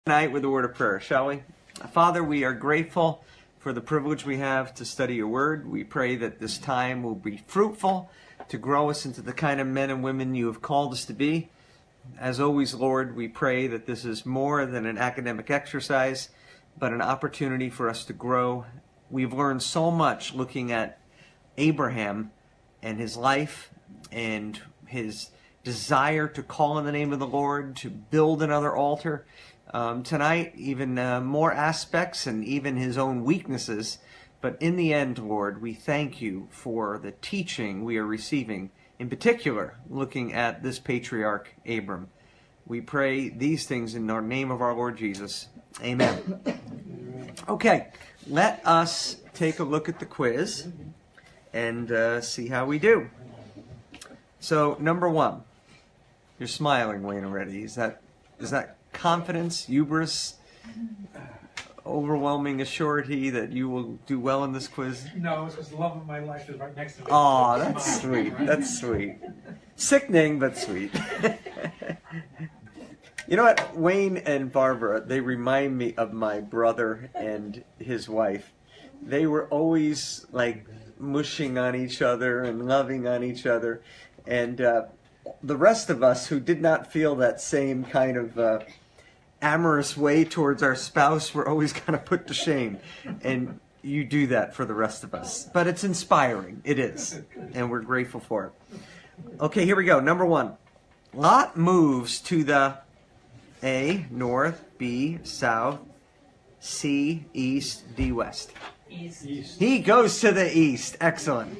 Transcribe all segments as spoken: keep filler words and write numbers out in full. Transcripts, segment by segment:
Tonight with a word of prayer, shall we? Father, we are grateful for the privilege we have to study your word. We pray that this time will be fruitful to grow us into the kind of men and women you have called us to be. As always, Lord, we pray that this is more than an academic exercise, but an opportunity for us to grow. We've learned so much looking at Abraham and his life and his desire to call on the name of the Lord, to build another altar. Um, tonight, even uh, more aspects and even his own weaknesses. But in the end, Lord, we thank you for the teaching we are receiving, in particular, looking at this patriarch, Abram. We pray these things in the name of our Lord Jesus. Amen. Okay, let us take a look at the quiz and uh, see how we do. So, number one. You're smiling, Wayne, already. Is that is that confidence, hubris, overwhelming assurity that you will do well in this quiz? No, it's because the love of my life is right next to me. Oh, that's sweet. That's sweet. Sickening, but sweet. You know what? Wayne and Barbara, they remind me of my brother and his wife. They were always like mushing on each other and loving on each other. And uh, the rest of us who did not feel that same kind of uh, amorous way towards our spouse were always kind of put to shame. And you do that for the rest of us. But it's inspiring. It is. And we're grateful for it. Okay, here we go. Number one. Lot moves to the A, north, B, south, C, east, D, west. East. East. He goes to the east. Excellent.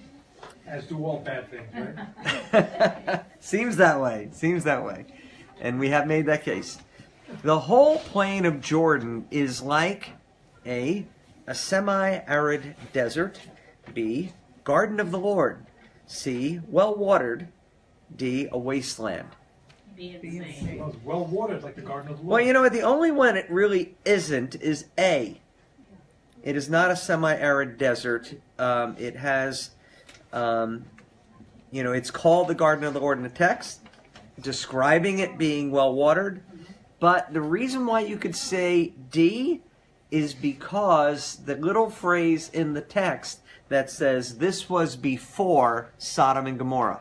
As do all bad things, right? Seems that way. Seems that way. And we have made that case. The whole plain of Jordan is like A, a semi-arid desert, B, garden of the Lord, C, well-watered, D, a wasteland. B and C. Well, well watered like the garden of the Lord. Well, you know what? The only one it really isn't is A. It is not a semi-arid desert. Um, it has... Um, you know, it's called the Garden of the Lord in the text, describing it being well-watered. But the reason why you could say D is because the little phrase in the text that says this was before Sodom and Gomorrah.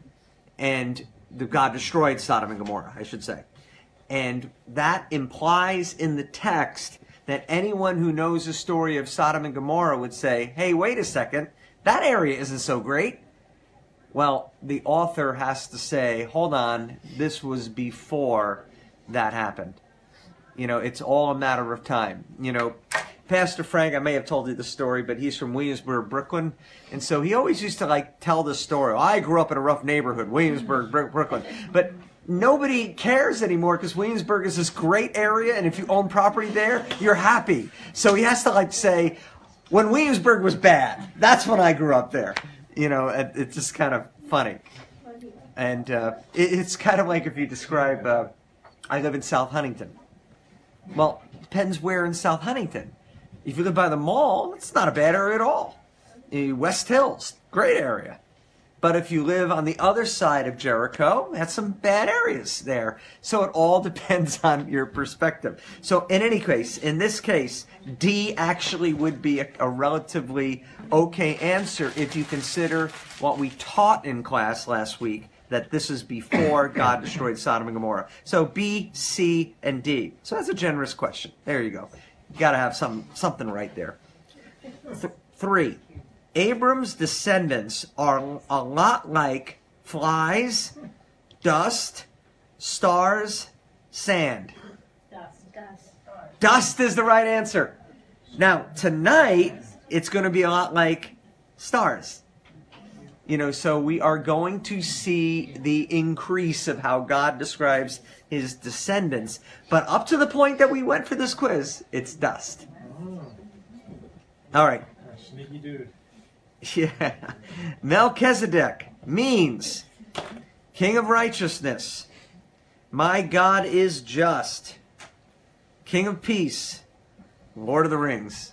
And the God destroyed Sodom and Gomorrah, I should say. And that implies in the text that anyone who knows the story of Sodom and Gomorrah would say, hey, wait a second. That area isn't so great. Well, the author has to say, hold on, this was before that happened. You know, it's all a matter of time. You know, Pastor Frank, I may have told you the story, but he's from Williamsburg, Brooklyn. And so he always used to, like, tell the story. I grew up in a rough neighborhood, Williamsburg, Brooklyn. But nobody cares anymore because Williamsburg is this great area, and if you own property there, you're happy. So he has to, like, say... When Williamsburg was bad, that's when I grew up there. You know, it's just kind of funny. And uh, it's kind of like if you describe, uh, I live in South Huntington. Well, it depends where in South Huntington. If you live by the mall, it's not a bad area at all. West Hills, great area. But if you live on the other side of Jericho, that's some bad areas there. So it all depends on your perspective. So in any case, in this case, D actually would be a, a relatively okay answer if you consider what we taught in class last week, that this is before God destroyed Sodom and Gomorrah. So B, C, and D. So that's a generous question. There you go. You got to have some something right there. Th- three. Abram's descendants are a lot like flies, dust, stars, sand. Dust. Dust. Dust is the right answer. Now, tonight, it's going to be a lot like stars. You know, so we are going to see the increase of how God describes his descendants. But up to the point that we went for this quiz, it's dust. All right. Sneaky dude. Yeah. Melchizedek means King of Righteousness. My God is just. King of Peace. Lord of the Rings.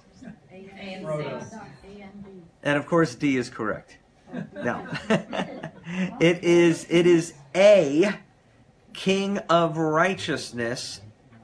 And of course D is correct. No. it is it is A, King of Righteousness.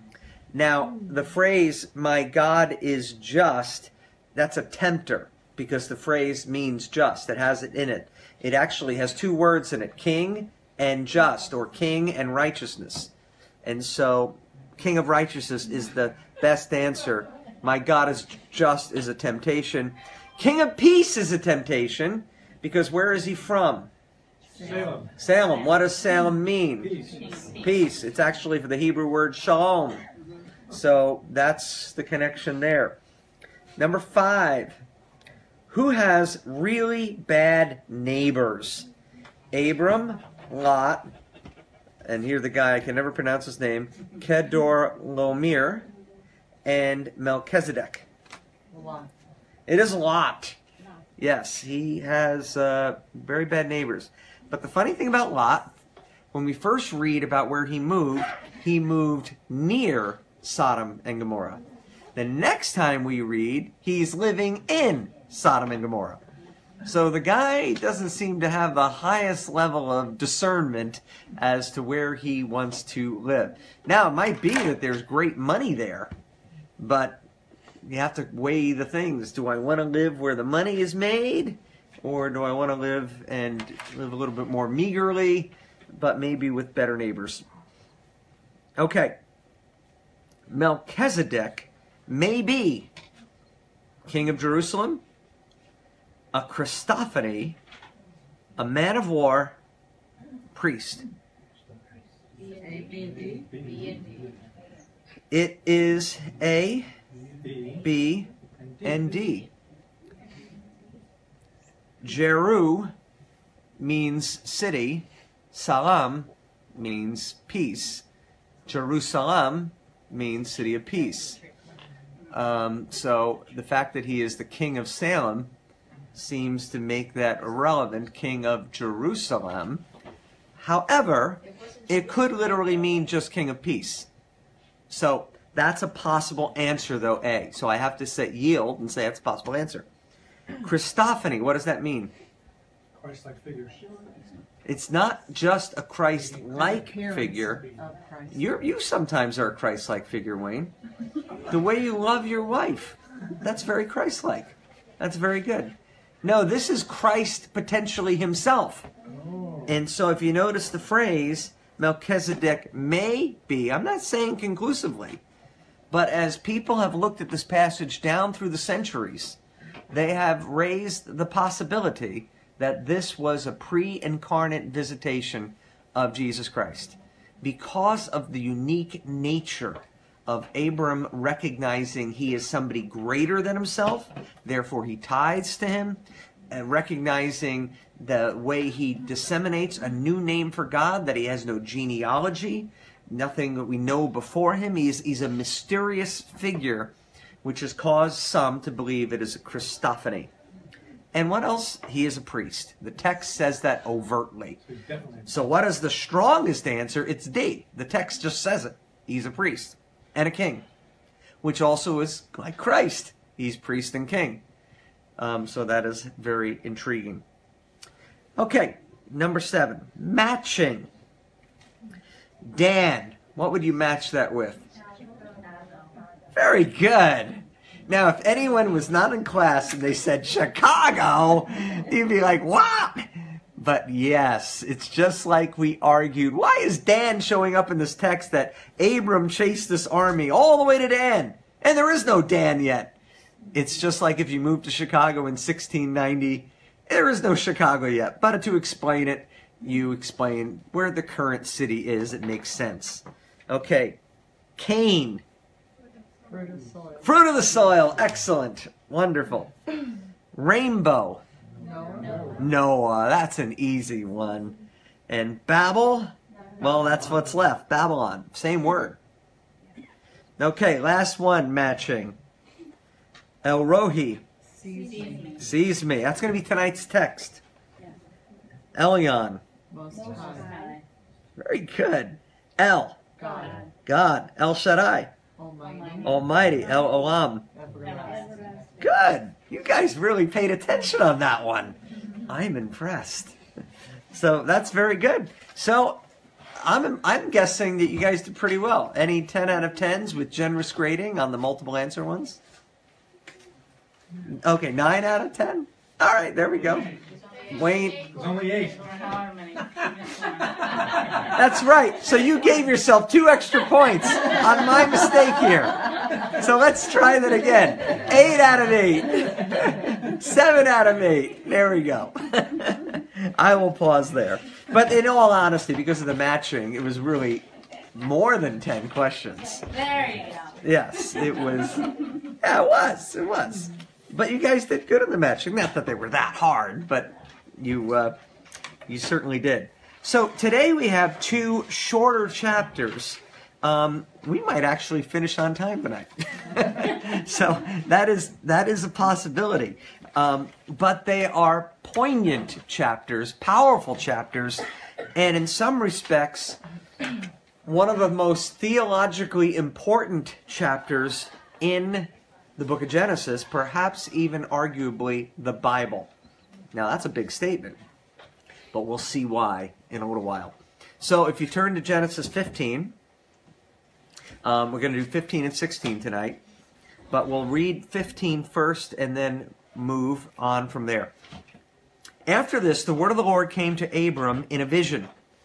Now, the phrase, my God is just, that's a tempter, because the phrase means just. It has it in it. It actually has two words in it, king and just, or king and righteousness. And so, king of righteousness is the best answer. My God is just is a temptation. King of peace is a temptation, because where is he from? Salem. Salem. What does Salem mean? Peace. Peace. It's actually for the Hebrew word shalom. So that's the connection there. Number five. Who has really bad neighbors? Abram, Lot, and here the guy, I can never pronounce his name, Kedorlaomer, and Melchizedek. Lot. It is Lot. Yes, he has uh, very bad neighbors. But the funny thing about Lot, when we first read about where he moved, he moved near Sodom and Gomorrah. The next time we read, he's living in Sodom and Gomorrah. So the guy doesn't seem to have the highest level of discernment as to where he wants to live. Now, it might be that there's great money there, but you have to weigh the things. Do I want to live where the money is made? Or do I want to live and live a little bit more meagerly, but maybe with better neighbors? Okay. Melchizedek may be king of Jerusalem, a Christophany, a man of war, priest. A, B, and D. B, and D. It is A, B, B, and D. Jeru means city. Salam means peace. Jerusalem means city of peace. Um, so the fact that he is the king of Salem seems to make that irrelevant, king of Jerusalem. However, it could literally mean just king of peace. So that's a possible answer, though, A. So I have to say yield and say that's a possible answer. Christophany, what does that mean? Christ-like figures. It's not just a Christ-like Appearance figure. of Christ. You're, you sometimes are a Christ-like figure, Wayne. The way you love your wife, that's very Christ-like. That's very good. No, this is Christ potentially himself. And so if you notice the phrase, Melchizedek may be, I'm not saying conclusively, but as people have looked at this passage down through the centuries, they have raised the possibility that this was a pre-incarnate visitation of Jesus Christ. Because of the unique nature of Abram recognizing he is somebody greater than himself, therefore he tithes to him, and recognizing the way he disseminates a new name for God, that he has no genealogy, nothing that we know before him. He's, he's a mysterious figure, which has caused some to believe it is a Christophany. And what else? He is a priest. The text says that overtly. So he's definitely. So what is the strongest answer? It's D. The text just says it. He's a priest and a king, which also is like Christ. He's priest and king. Um, so that is very intriguing. Okay, number seven, matching. Dan, what would you match that with? Very good. Now, if anyone was not in class and they said Chicago, you'd be like, what? But yes, it's just like we argued. Why is Dan showing up in this text that Abram chased this army all the way to Dan? And there is no Dan yet. It's just like if you moved to Chicago in sixteen ninety, there is no Chicago yet. But to explain it, you explain where the current city is. It makes sense. Okay, Cain. Fruit of soil. Fruit of the soil. Excellent. Wonderful. Rainbow. No. Noah. That's an easy one. And Babel? Well, that's what's left. Babylon. Same word. Okay, last one matching. El Rohi. Sees me. Sees me. That's going to be tonight's text. Elyon. Most high. Very good. El. God. God. El Shaddai. Almighty. Almighty. El Olam. Everlasting. Good. You guys really paid attention on that one. I'm impressed. So that's very good. So I'm I'm guessing that you guys did pretty well. Any ten out of tens with generous grading on the multiple answer ones? Okay, nine out of ten? All right, there we go. Wayne. It's only eight. Or however many. That's right. So you gave yourself two extra points on my mistake here. So let's try that again. Eight out of eight. Seven out of eight. There we go. I will pause there. But in all honesty, because of the matching, it was really more than ten questions. There you go. Yes, it was. Yeah, it was. It was. But you guys did good in the matching. Not that they were that hard, but you uh, you certainly did. So today we have two shorter chapters. Um, we might actually finish on time tonight. So that is that is a possibility. Um, but they are poignant chapters, powerful chapters, and in some respects, one of the most theologically important chapters in the book of Genesis, perhaps even arguably the Bible. Now that's a big statement, but we'll see why in a little while. So if you turn to Genesis fifteen, um, we're going to do fifteen and sixteen tonight, but we'll read fifteen first and then move on from there. After this, the word of the Lord came to Abram in a vision.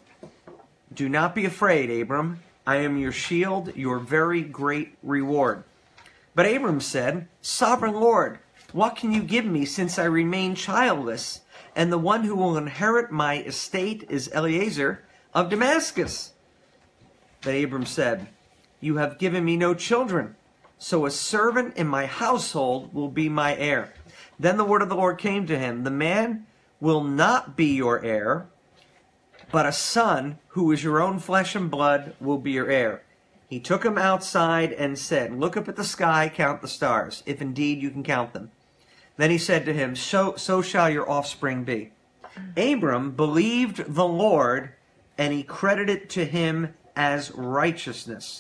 Do not be afraid, Abram. I am your shield, your very great reward. But Abram said, Sovereign Lord, what can you give me since I remain childless, and the one who will inherit my estate is Eliezer of Damascus? But Abram said, You have given me no children, so a servant in my household will be my heir. Then the word of the Lord came to him, The man will not be your heir, but a son who is your own flesh and blood will be your heir. He took him outside and said, Look up at the sky, count the stars, if indeed you can count them. Then he said to him, So, so shall your offspring be. Abram believed the Lord, and he credited to him as righteousness.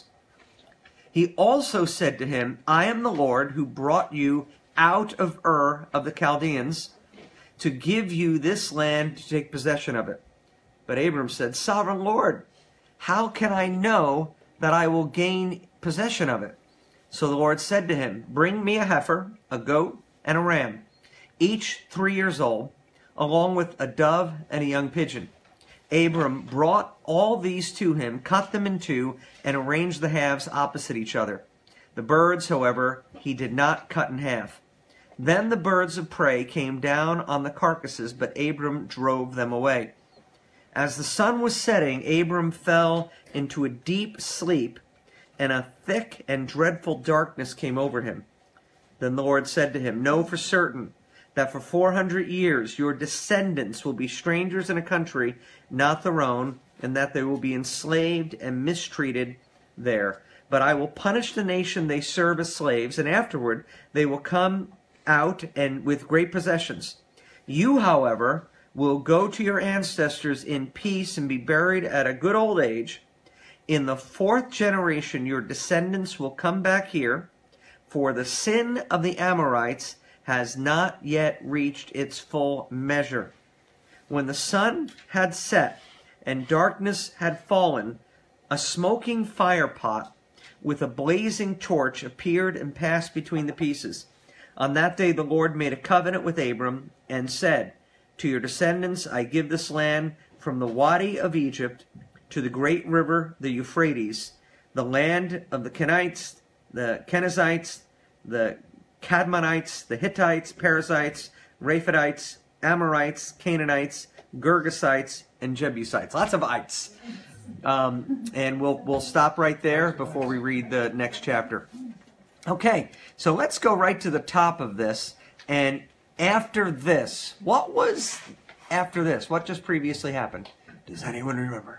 He also said to him, I am the Lord who brought you out of Ur of the Chaldeans to give you this land to take possession of it. But Abram said, Sovereign Lord, how can I know that I will gain possession of it? So the Lord said to him, Bring me a heifer, a goat, and a ram, each three years old, along with a dove and a young pigeon. Abram brought all these to him, cut them in two, and arranged the halves opposite each other. The birds, however, he did not cut in half. Then the birds of prey came down on the carcasses, but Abram drove them away. As the sun was setting, Abram fell into a deep sleep, and a thick and dreadful darkness came over him. Then the Lord said to him, Know for certain that for four hundred years your descendants will be strangers in a country not their own, and that they will be enslaved and mistreated there. But I will punish the nation they serve as slaves, and afterward they will come out and with great possessions. You, however, will go to your ancestors in peace and be buried at a good old age. In the fourth generation your descendants will come back here, for the sin of the Amorites has not yet reached its full measure. When the sun had set and darkness had fallen, a smoking firepot with a blazing torch appeared and passed between the pieces. On that day the Lord made a covenant with Abram and said, To your descendants I give this land from the Wadi of Egypt to the great river, the Euphrates, the land of the Kenites, the Kenizzites, the Cadmonites, the Hittites, Perizzites, Rephaites, Amorites, Canaanites, Girgasites, and Jebusites. Lots of ites. Um, and we'll we'll stop right there before we read the next chapter. Okay, so let's go right to the top of this. And after this, what was after this? What just previously happened? Does anyone remember?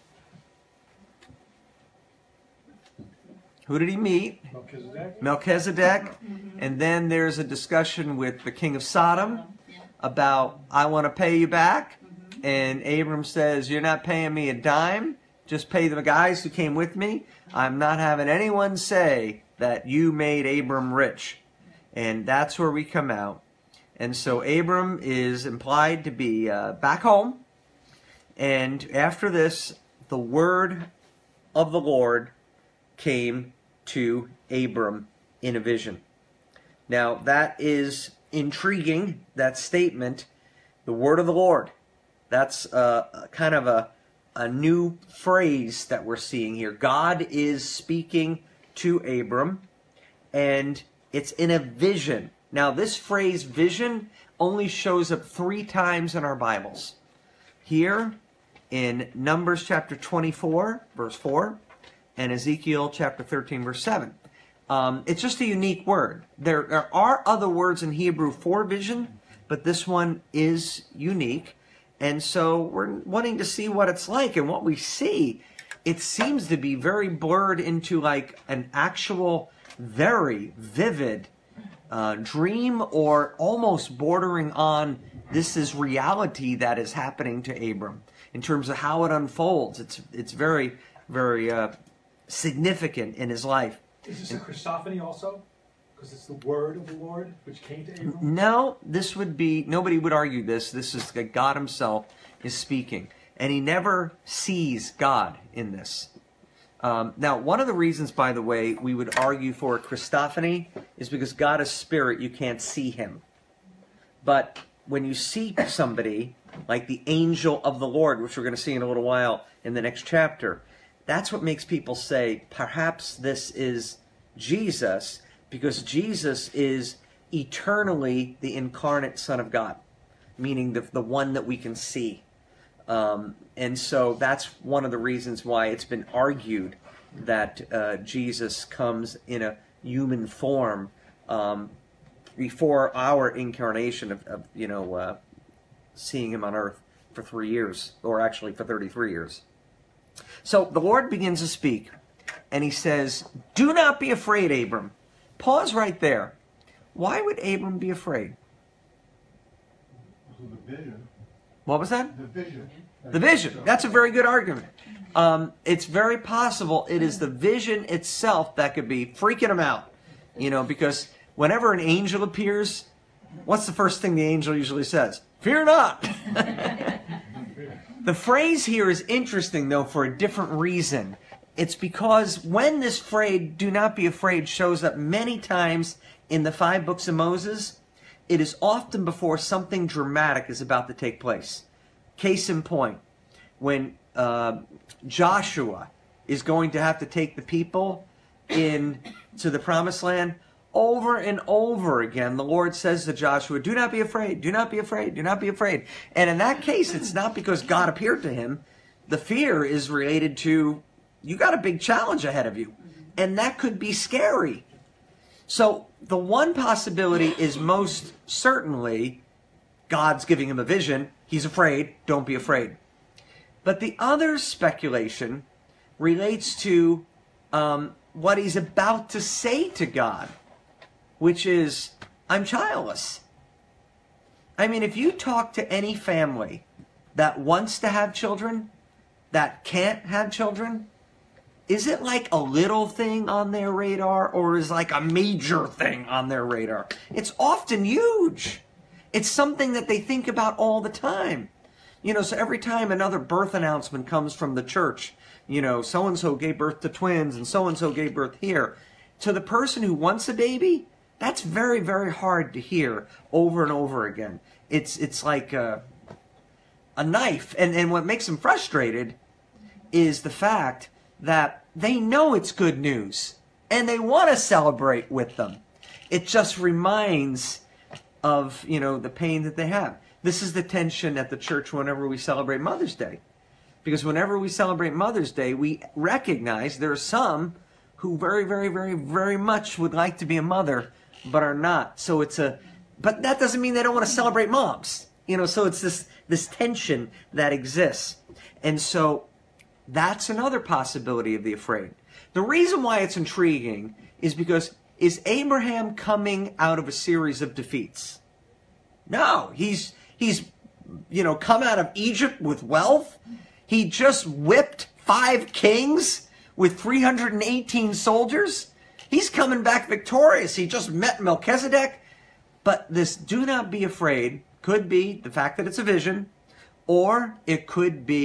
Who did he meet? Melchizedek. Melchizedek. And then there's a discussion with the king of Sodom about, I want to pay you back. And Abram says, you're not paying me a dime. Just pay the guys who came with me. I'm not having anyone say that you made Abram rich. And that's where we come out. And so Abram is implied to be uh, back home. And after this, the word of the Lord came to Abram in a vision. Now, that is intriguing, that statement, the word of the Lord. That's uh, kind of a, a new phrase that we're seeing here. God is speaking to Abram, and it's in a vision. Now, this phrase, vision, only shows up three times in our Bibles. Here, in Numbers chapter twenty-four, verse four, and Ezekiel chapter thirteen, verse seven. Um, it's just a unique word. There, there are other words in Hebrew for vision, but this one is unique. And so we're wanting to see what it's like. And what we see, it seems to be very blurred into like an actual, very vivid uh, dream, or almost bordering on this is reality that is happening to Abram. In terms of how it unfolds, it's it's very, very uh, significant in his life. Is this a Christophany also? Because it's the word of the Lord which came to Abram? No, this would be, nobody would argue this. This is God himself is speaking. And he never sees God in this. Um, now, one of the reasons, by the way, we would argue for a Christophany is because God is spirit, you can't see him. But when you see somebody, like the angel of the Lord, which we're going to see in a little while in the next chapter, that's what makes people say, perhaps this is Jesus, because Jesus is eternally the incarnate Son of God, meaning the, the one that we can see. Um, and so that's one of the reasons why it's been argued that uh, Jesus comes in a human form um, before our incarnation of, of you know, uh, seeing him on earth for three years, or actually for thirty-three years. So the Lord begins to speak, and he says, do not be afraid, Abram. Pause right there. Why would Abram be afraid? The vision. What was that? The vision. The vision. That's a very good argument. Um, it's very possible it is the vision itself that could be freaking him out. You know, because whenever an angel appears, what's the first thing the angel usually says? Fear not. The phrase here is interesting, though, for a different reason. It's because when this phrase, do not be afraid, shows up many times in the five books of Moses, it is often before something dramatic is about to take place. Case in point, when uh, Joshua is going to have to take the people in to the promised land, over and over again, the Lord says to Joshua, do not be afraid, do not be afraid, do not be afraid. And in that case, it's not because God appeared to him. The fear is related to, you got a big challenge ahead of you. And that could be scary. So the one possibility is most certainly God's giving him a vision. He's afraid. Don't be afraid. But the other speculation relates to um, what he's about to say to God, which is, I'm childless. I mean, if you talk to any family that wants to have children, that can't have children, is it like a little thing on their radar, or is it like a major thing on their radar? It's often huge. It's something that they think about all the time. You know, so every time another birth announcement comes from the church, you know, so-and-so gave birth to twins and so-and-so gave birth here. To the person who wants a baby, that's very, very hard to hear over and over again. It's it's like a, a knife. And, and what makes them frustrated is the fact that they know it's good news and they want to celebrate with them. It just reminds of, you know, the pain that they have. This is the tension at the church whenever we celebrate Mother's Day. Because whenever we celebrate Mother's Day, we recognize there are some who very, very, very, very much would like to be a mother, but are not. So it's a, but that doesn't mean they don't want to celebrate moms. You know, so it's this, this tension that exists. And so that's another possibility of the afraid. The reason why it's intriguing is because, is Abraham coming out of a series of defeats? No, he's, he's, you know, come out of Egypt with wealth. He just whipped five kings with three hundred eighteen soldiers. He's coming back victorious. He just met Melchizedek. But this do not be afraid could be the fact that it's a vision, or it could be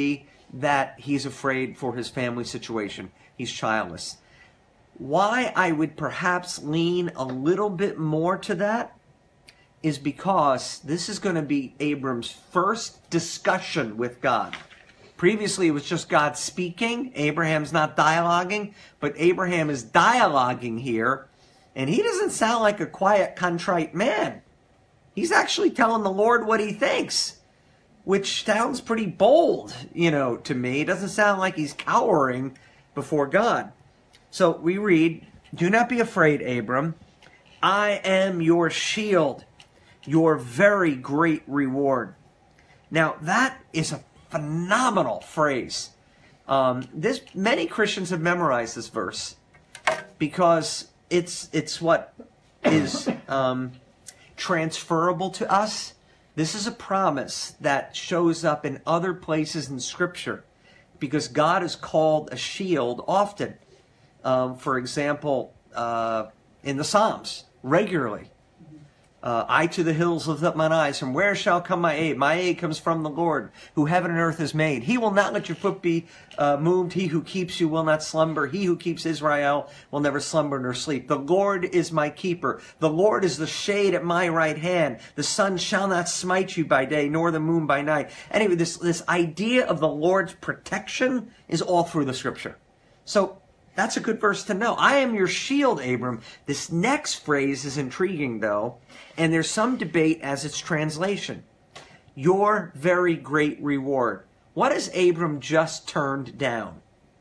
that he's afraid for his family situation. He's childless. Why I would perhaps lean a little bit more to that is because this is going to be Abram's first discussion with God. Previously, it was just God speaking. Abraham's not dialoguing, but Abraham is dialoguing here, and he doesn't sound like a quiet, contrite man. He's actually telling the Lord what he thinks, which sounds pretty bold, you know, to me. It doesn't sound like he's cowering before God. So we read, "Do not be afraid, Abram. I am your shield, your very great reward." Now, that is a phenomenal phrase. Um, this many Christians have memorized this verse because it's it's what is um, transferable to us. This is a promise that shows up in other places in Scripture because God is called a shield often. Um, for example, uh, in the Psalms, regularly. Uh, I to the hills lift up mine eyes. From where shall come my aid? My aid comes from the Lord, who heaven and earth has made. He will not let your foot be uh, moved. He who keeps you will not slumber. He who keeps Israel will never slumber nor sleep. The Lord is my keeper. The Lord is the shade at my right hand. The sun shall not smite you by day, nor the moon by night. Anyway, this, this idea of the Lord's protection is all through the Scripture. So that's a good verse to know. I am your shield, Abram. This next phrase is intriguing, though, and there's some debate as its translation. Your very great reward. What has Abram just turned down?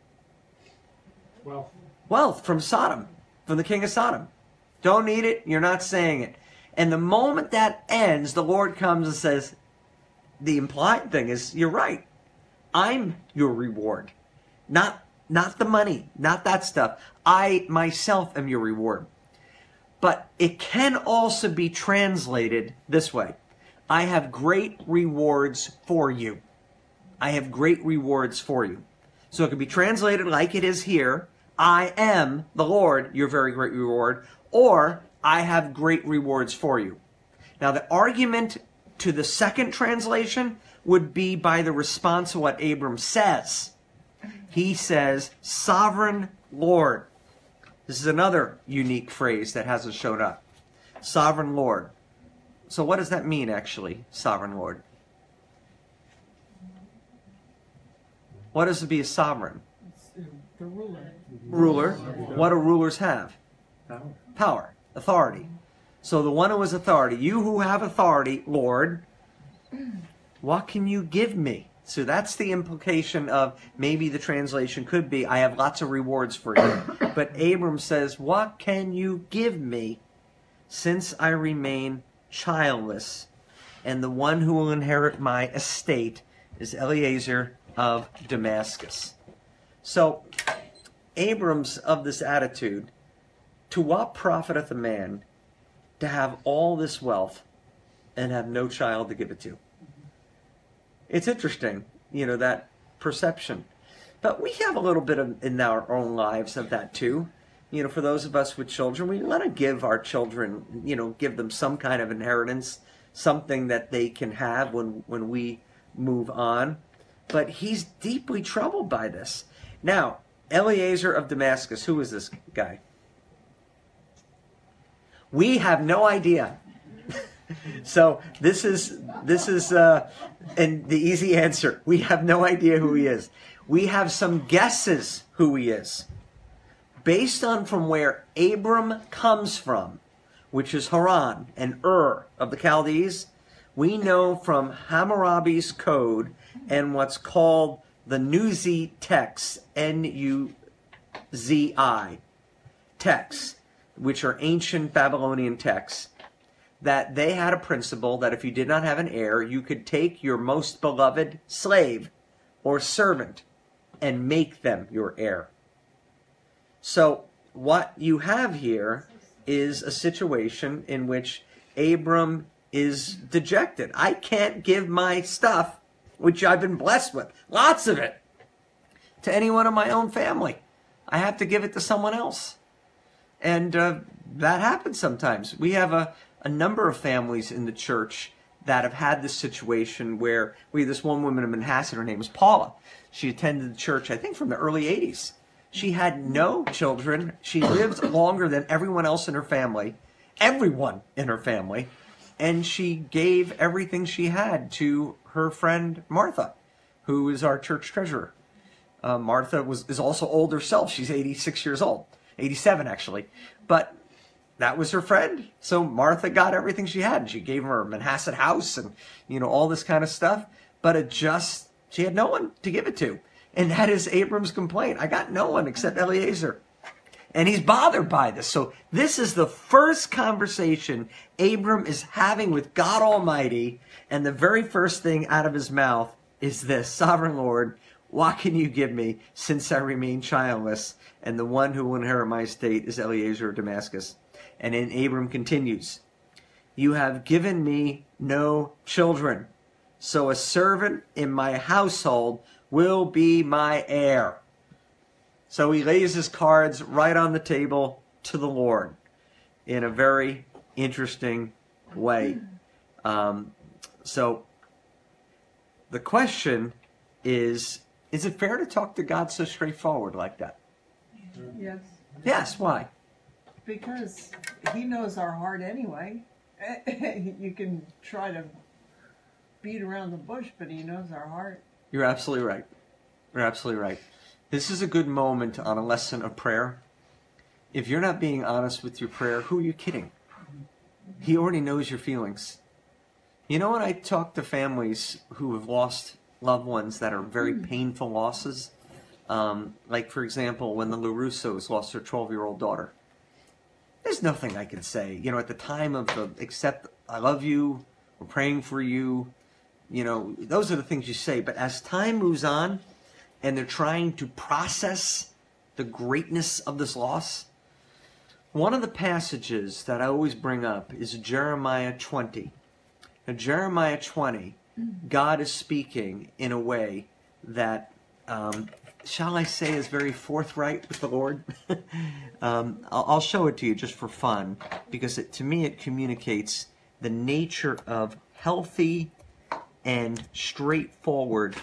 Wealth. Wealth from Sodom, from the king of Sodom. Don't need it, you're not saying it. And the moment that ends, the Lord comes and says, the implied thing is, you're right. I'm your reward. Not Not the money, not that stuff. I myself am your reward. But it can also be translated this way. I have great rewards for you. I have great rewards for you. So it can be translated like it is here. I am the Lord, your very great reward. Or I have great rewards for you. Now the argument to the second translation would be by the response of what Abram says. He says, Sovereign Lord. This is another unique phrase that hasn't showed up. Sovereign Lord. So what does that mean, actually, Sovereign Lord? What does it be a sovereign? The ruler. Ruler. What do rulers have? Power. Power. Authority. So the one who has authority, you who have authority, Lord, what can you give me? So that's the implication of maybe the translation could be, I have lots of rewards for you. But Abram says, what can you give me since I remain childless? And the one who will inherit my estate is Eliezer of Damascus. So Abram's of this attitude, to what profiteth a man to have all this wealth and have no child to give it to? It's interesting, you know, that perception. But we have a little bit of, in our own lives of that too. You know, for those of us with children, we want to give our children, you know, give them some kind of inheritance, something that they can have when, when we move on. But he's deeply troubled by this. Now, Eliezer of Damascus, who is this guy? We have no idea. So this is this is uh, and the easy answer. We have no idea who he is. We have some guesses who he is, based on from where Abram comes from, which is Haran and Ur of the Chaldees. We know from Hammurabi's code and what's called the Nuzi texts, N U Z I texts, which are ancient Babylonian texts, that they had a principle that if you did not have an heir, you could take your most beloved slave or servant and make them your heir. So what you have here is a situation in which Abram is dejected. I can't give my stuff, which I've been blessed with, lots of it, to anyone in my own family. I have to give it to someone else. And uh, that happens sometimes. We have a, a number of families in the church that have had this situation where we had this one woman in Manhasset, her name was Paula. She attended the church, I think, from the early eighties. She had no children. She lived longer than everyone else in her family, everyone in her family, and she gave everything she had to her friend Martha, who is our church treasurer. Uh, Martha was is also old herself. She's eighty-six years old, eighty-seven actually, but that was her friend. So Martha got everything she had, and she gave her a Manhasset house and, you know, all this kind of stuff. But it just, she had no one to give it to. And that is Abram's complaint. I got no one except Eliezer. And he's bothered by this. So this is the first conversation Abram is having with God Almighty. And the very first thing out of his mouth is this: Sovereign Lord, what can you give me since I remain childless? And the one who will inherit my estate is Eliezer of Damascus. And then Abram continues, you have given me no children, so a servant in my household will be my heir. So he lays his cards right on the table to the Lord in a very interesting way. Um, so the question is, is it fair to talk to God so straightforward like that? Yes. Yes, why? Because he knows our heart anyway. You can try to beat around the bush, but he knows our heart. You're absolutely right. You're absolutely right. This is a good moment on a lesson of prayer. If you're not being honest with your prayer, who are you kidding? He already knows your feelings. You know, when I talk to families who have lost loved ones that are very painful losses, um, like, for example, when the LaRussos lost their twelve-year-old daughter, there's nothing I can say, you know, at the time of the, except I love you, we're praying for you, you know, those are the things you say. But as time moves on and they're trying to process the greatness of this loss, one of the passages that I always bring up is Jeremiah twenty. Now, Jeremiah twenty, God is speaking in a way that, um, shall I say, is very forthright with the Lord. um, I'll, I'll show it to you just for fun, because it, to me it communicates the nature of healthy and straightforward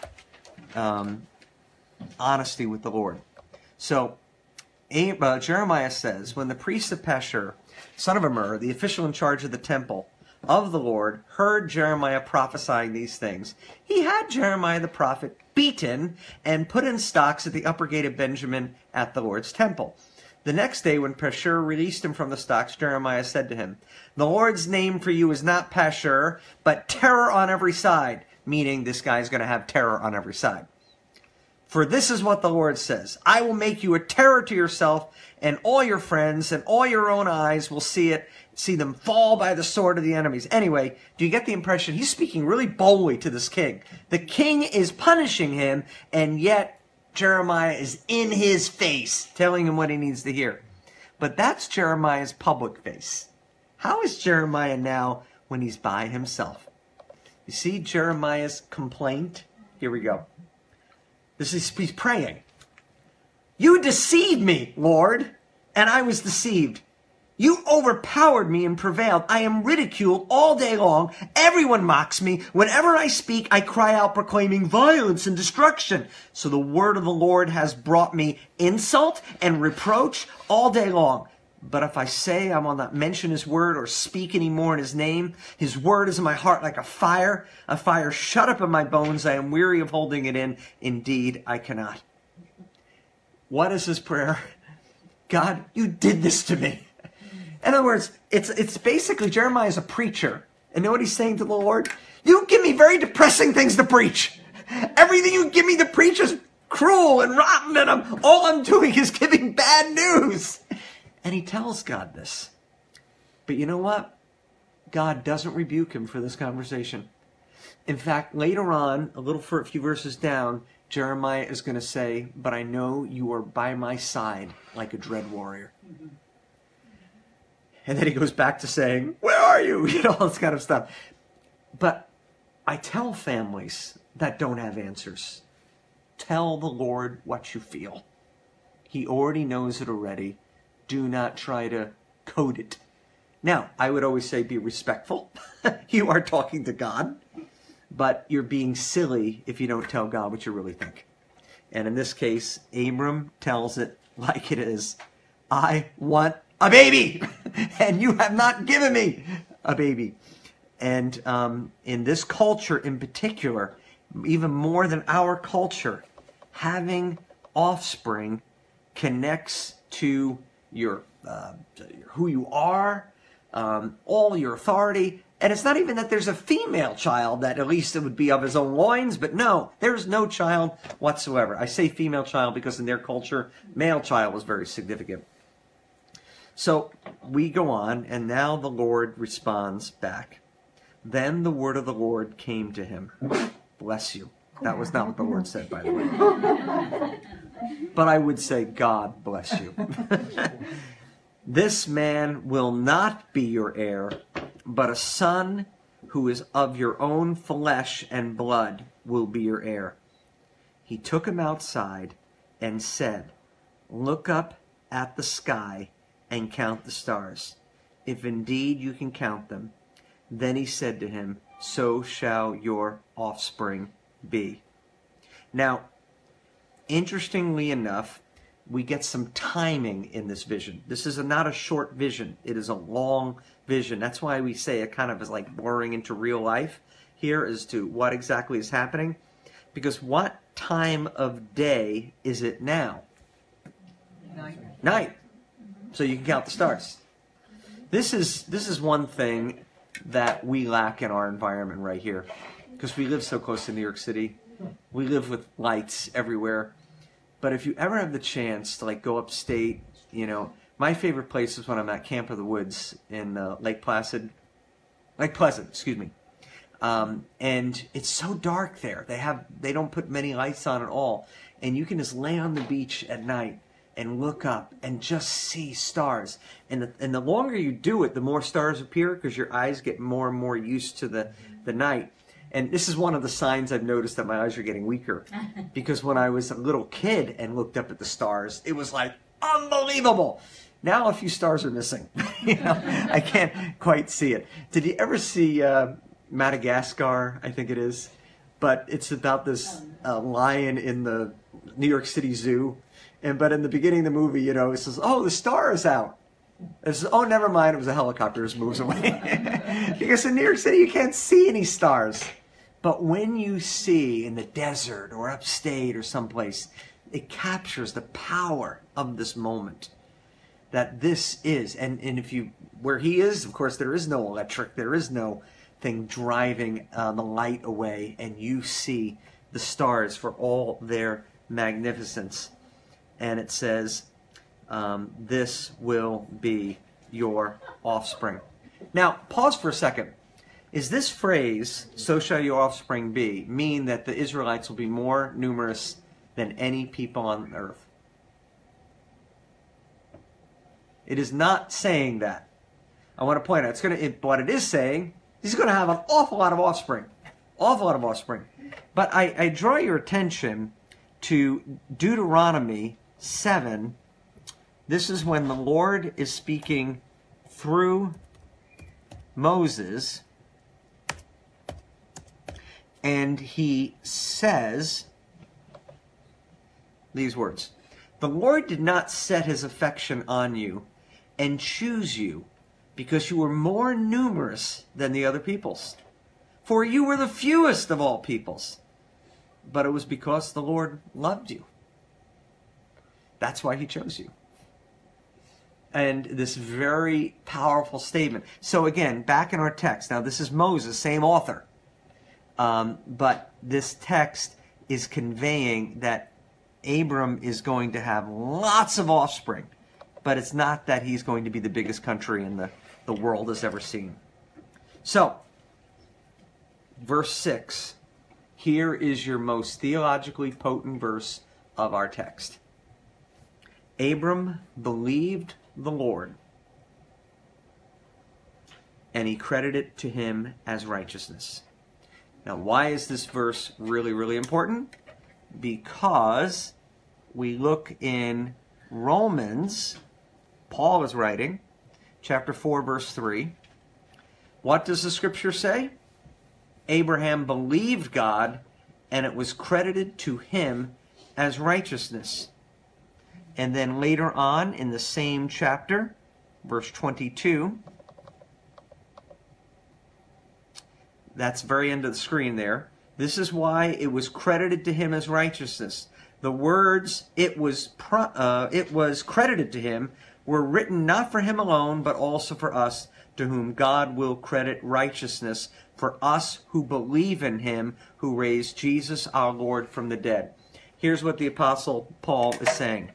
um, honesty with the Lord. So uh, Jeremiah says, when the priest of Pashur, son of Immer, the official in charge of the temple of the Lord, heard Jeremiah prophesying these things, he had Jeremiah the prophet beaten and put in stocks at the upper gate of Benjamin at the Lord's temple. The next day, when Pashur released him from the stocks, Jeremiah said to him, the Lord's name for you is not Pashur, but terror on every side, meaning this guy's going to have terror on every side. For this is what the Lord says, I will make you a terror to yourself, and all your friends, and all your own eyes will see it, see them fall by the sword of the enemies. Anyway, do you get the impression? He's speaking really boldly to this king. The king is punishing him, and yet Jeremiah is in his face, telling him what he needs to hear. But that's Jeremiah's public face. How is Jeremiah now when he's by himself? You see Jeremiah's complaint? Here we go. This is, he's praying. You deceived me, Lord, and I was deceived. You overpowered me and prevailed. I am ridiculed all day long. Everyone mocks me. Whenever I speak, I cry out proclaiming violence and destruction. So the word of the Lord has brought me insult and reproach all day long. But if I say I will not mention his word or speak any more in his name, his word is in my heart like a fire, a fire shut up in my bones. I am weary of holding it in. Indeed, I cannot. What is his prayer? God, you did this to me. In other words, it's it's basically Jeremiah is a preacher. And know what he's saying to the Lord? You give me very depressing things to preach. Everything you give me to preach is cruel and rotten, and I'm, all I'm doing is giving bad news. And he tells God this. But you know what? God doesn't rebuke him for this conversation. In fact, later on, a little for a few verses down, Jeremiah is going to say, but I know you are by my side like a dread warrior. Mm-hmm. And then he goes back to saying, where are you? You know, all this kind of stuff. But I tell families that don't have answers, tell the Lord what you feel. He already knows it already. Do not try to code it. Now, I would always say be respectful. You are talking to God, but you're being silly if you don't tell God what you really think. And in this case, Abram tells it like it is. I want a baby, and you have not given me a baby. And um, in this culture in particular, even more than our culture, having offspring connects to your uh, who you are, um, all your authority. And it's not even that there's a female child that at least it would be of his own loins, but no, there's no child whatsoever. I say female child because in their culture, male child was very significant. So we go on, and now the Lord responds back. Then the word of the Lord came to him. Bless you. That was not what the Lord said, by the way. But I would say, God bless you. This man will not be your heir, but a son who is of your own flesh and blood will be your heir. He took him outside and said, look up at the sky and count the stars, if indeed you can count them. Then he said to him, so shall your offspring be. Now, interestingly enough, we get some timing in this vision. This is a, not a short vision. It is a long vision. That's why we say it kind of is like blurring into real life here as to what exactly is happening. Because what time of day is it now? Night. Night. So you can count the stars. This is this is one thing that we lack in our environment right here. Because we live so close to New York City. We live with lights everywhere. But if you ever have the chance to like go upstate, you know, my favorite place is when I'm at Camp of the Woods in uh, Lake Placid. Lake Pleasant, excuse me. Um, and it's so dark there. They have they don't put many lights on at all. And you can just lay on the beach at night and look up and just see stars. And the, and the longer you do it, the more stars appear because your eyes get more and more used to the, the night. And this is one of the signs I've noticed that my eyes are getting weaker. Because when I was a little kid and looked up at the stars, it was like unbelievable. Now a few stars are missing. You know, I can't quite see it. Did you ever see uh, Madagascar, I think it is? But it's about this uh, lion in the New York City Zoo. And but in the beginning of the movie, you know, it says, oh, the star is out. It says, oh, never mind, it was a helicopter that moves away. Because in New York City, you can't see any stars. But when you see in the desert or upstate or someplace, it captures the power of this moment. That this is, and, and if you, where he is, of course, there is no electric, there is no thing driving uh, the light away, and you see the stars for all their magnificence. And it says, um, this will be your offspring. Now, pause for a second. Is this phrase, so shall your offspring be, mean that the Israelites will be more numerous than any people on earth? It is not saying that. I want to point out, it's going to, it, what it is saying, he's going to have an awful lot of offspring. Awful lot of offspring. But I, I draw your attention to Deuteronomy seven. This is when the Lord is speaking through Moses. And he says these words. The Lord did not set his affection on you and choose you because you were more numerous than the other peoples. For you were the fewest of all peoples. But it was because the Lord loved you. That's why he chose you. And this very powerful statement. So again, back in our text. Now this is Moses, same author. Um, but this text is conveying that Abram is going to have lots of offspring. But it's not that he's going to be the biggest country in the, the world has ever seen. So, verse six. Here is your most theologically potent verse of our text. Abram believed the Lord, and he credited it to him as righteousness. Now, why is this verse really, really important? Because we look in Romans, Paul is writing, chapter four, verse three. What does the scripture say? Abraham believed God, and it was credited to him as righteousness. And then later on in the same chapter, verse twenty-two, that's very end of the screen there. This is why it was credited to him as righteousness. The words "it was pro- uh, it was credited to him" were written not for him alone, but also for us, to whom God will credit righteousness, for us who believe in him who raised Jesus our Lord from the dead. Here's what the Apostle Paul is saying.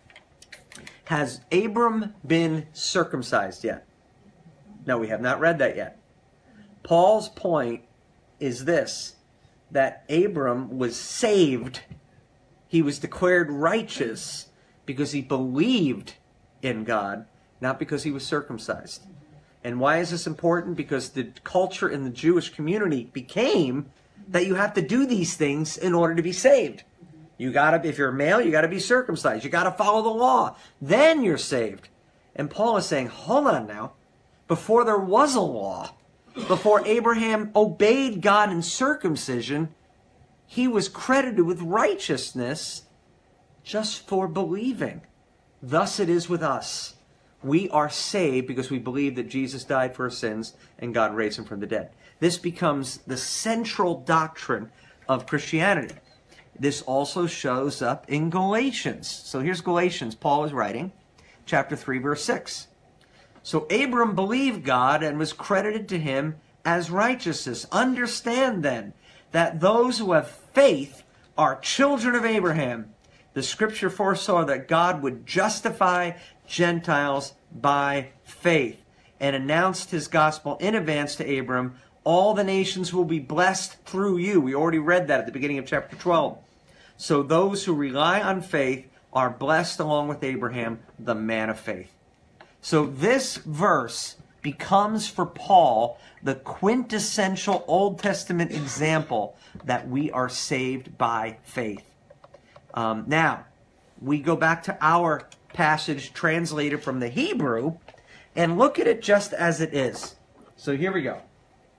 Has Abram been circumcised yet? No, we have not read that yet. Paul's point is this, that Abram was saved. He was declared righteous because he believed in God, not because he was circumcised. And why is this important? Because the culture in the Jewish community became that you have to do these things in order to be saved. You gotta, if you're a male, you gotta be circumcised. You gotta follow the law. Then you're saved. And Paul is saying, hold on now. Before there was a law, before Abraham obeyed God in circumcision, he was credited with righteousness just for believing. Thus it is with us. We are saved because we believe that Jesus died for our sins and God raised him from the dead. This becomes the central doctrine of Christianity. This also shows up in Galatians. So here's Galatians. Paul is writing, chapter three, verse six. So Abram believed God and was credited to him as righteousness. Understand then that those who have faith are children of Abraham. The scripture foresaw that God would justify Gentiles by faith and announced his gospel in advance to Abram. All the nations will be blessed through you. We already read that at the beginning of chapter twelve. So those who rely on faith are blessed along with Abraham, the man of faith. So this verse becomes for Paul the quintessential Old Testament example that we are saved by faith. Um, now, we go back to our passage translated from the Hebrew and look at it just as it is. So here we go.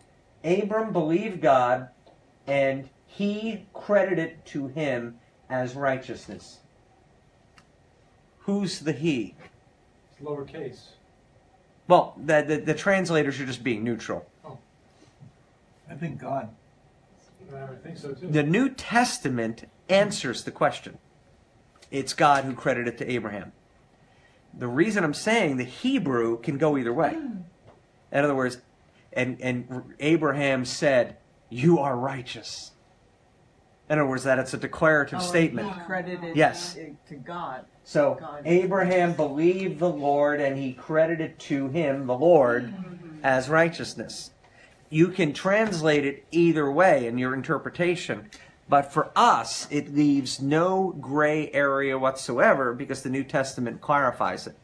Abram believed God, and he credited to him as righteousness. Who's the he? It's lowercase. Well, the, the, the translators are just being neutral. Oh, I think God. I think so too. The New Testament answers the question. It's God who credited it to Abraham. The reason I'm saying the Hebrew can go either way. In other words, and, and Abraham said, "You are righteous." In other words, that it's a declarative Oh, statement. He credited Yes. it to God. So God. Abraham believed the Lord, and he credited to him, the Lord, as righteousness. You can translate it either way in your interpretation, but for us, it leaves no gray area whatsoever because the New Testament clarifies it.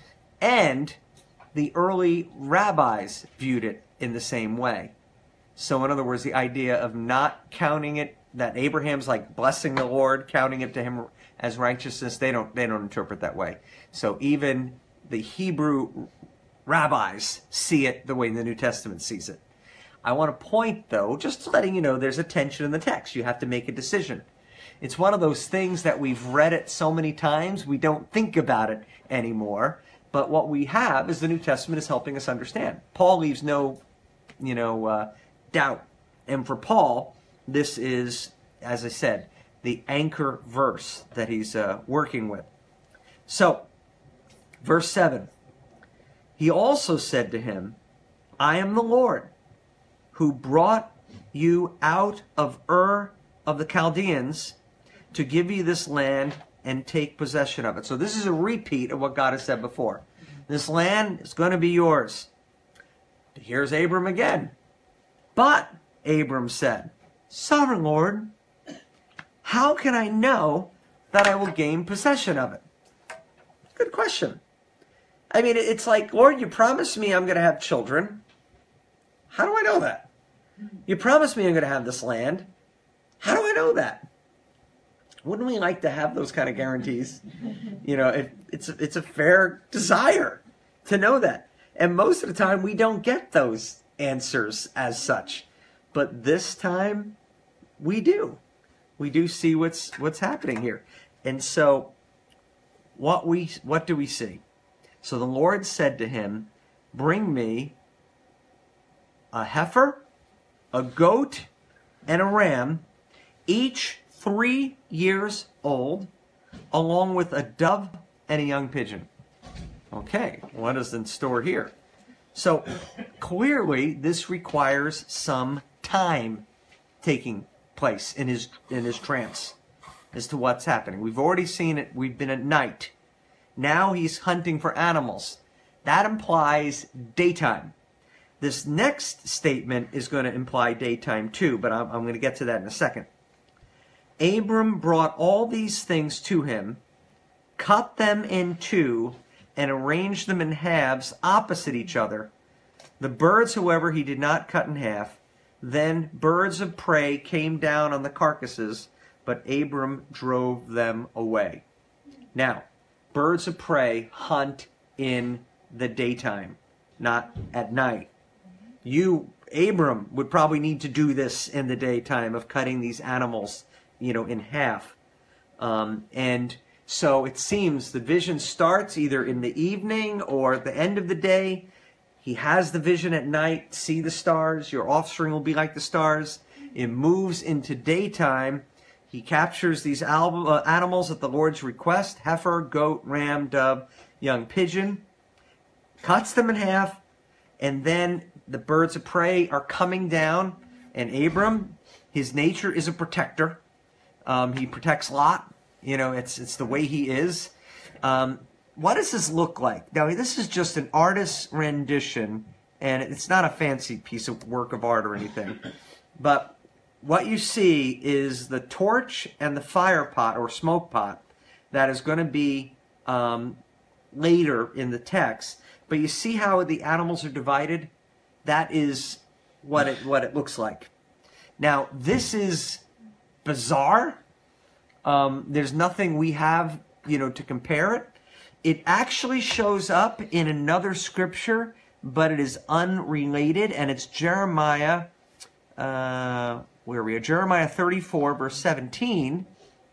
And the early rabbis viewed it in the same way. So in other words, the idea of not counting it, that Abraham's like blessing the Lord, counting it to him as righteousness, they don't they don't interpret that way. So even the Hebrew rabbis see it the way the New Testament sees it. I want to point, though, just letting you know there's a tension in the text. You have to make a decision. It's one of those things that we've read it so many times, we don't think about it anymore. But what we have is the New Testament is helping us understand. Paul leaves no, you know, uh, doubt. And for Paul, this is, as I said, the anchor verse that he's uh, working with. So, verse seven. He also said to him, "I am the Lord, who brought you out of Ur of the Chaldeans to give you this land and take possession of it." So this is a repeat of what God has said before. This land is going to be yours. Here's Abram again. But Abram said, "Sovereign Lord, how can I know that I will gain possession of it?" Good question. I mean, it's like, Lord, you promised me I'm going to have children. How do I know that? You promised me I'm going to have this land. How do I know that? Wouldn't we like to have those kind of guarantees? You know, it, it's, it's a fair desire to know that. And most of the time, we don't get those answers as such. But this time, we do. We do see what's what's happening here. And so, what we what do we see? So the Lord said to him, bring me a heifer, a goat, and a ram, each three years old, along with a dove and a young pigeon. Okay, what is in store here? So clearly this requires some time taking place in his in his trance as to what's happening. We've already seen it. We've been at night. Now he's hunting for animals. That implies daytime. This next statement is going to imply daytime too, but I'm, I'm going to get to that in a second. Abram brought all these things to him, cut them in two, and arranged them in halves opposite each other. The birds, however, he did not cut in half. Then birds of prey came down on the carcasses, but Abram drove them away. Now, birds of prey hunt in the daytime, not at night. You, Abram, would probably need to do this in the daytime of cutting these animals, you know, in half. Um, and so it seems the vision starts either in the evening or at the end of the day. He has the vision at night, see the stars, your offspring will be like the stars. It moves into daytime. He captures these al- uh, animals at the Lord's request, heifer, goat, ram, dove, young pigeon, cuts them in half, and then the birds of prey are coming down, and Abram, his nature is a protector. Um, he protects Lot. You know, it's it's the way he is. Um, what does this look like? Now, this is just an artist's rendition, and it's not a fancy piece of work of art or anything. But what you see is the torch and the fire pot or smoke pot that is going to be um, later in the text. But you see how the animals are divided? That is what it what it looks like. Now, this is bizarre. Um, there's nothing we have, you know, to compare it. It actually shows up in another scripture, but it is unrelated, and it's Jeremiah. Uh, where are we? Jeremiah thirty-four, verse seventeen.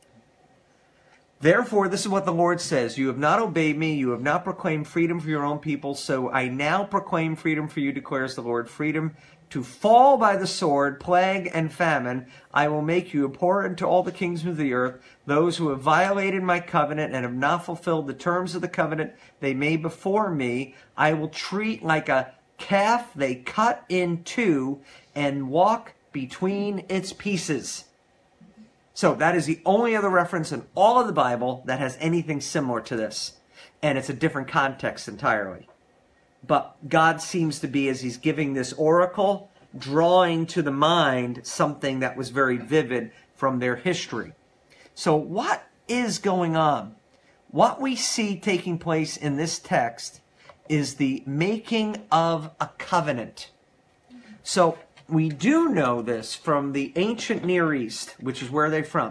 Therefore, this is what the Lord says. You have not obeyed me. You have not proclaimed freedom for your own people. So I now proclaim freedom for you, declares the Lord. Freedom to fall by the sword, plague, and famine. I will make you abhorrent to all the kings of the earth. Those who have violated my covenant and have not fulfilled the terms of the covenant they made before me, I will treat like a calf they cut in two and walk between its pieces. So that is the only other reference in all of the Bible that has anything similar to this. And it's a different context entirely. But God seems to be, as he's giving this oracle, drawing to the mind something that was very vivid from their history. So what is going on? What we see taking place in this text is the making of a covenant. So we do know this from the ancient Near East, which is where they're from.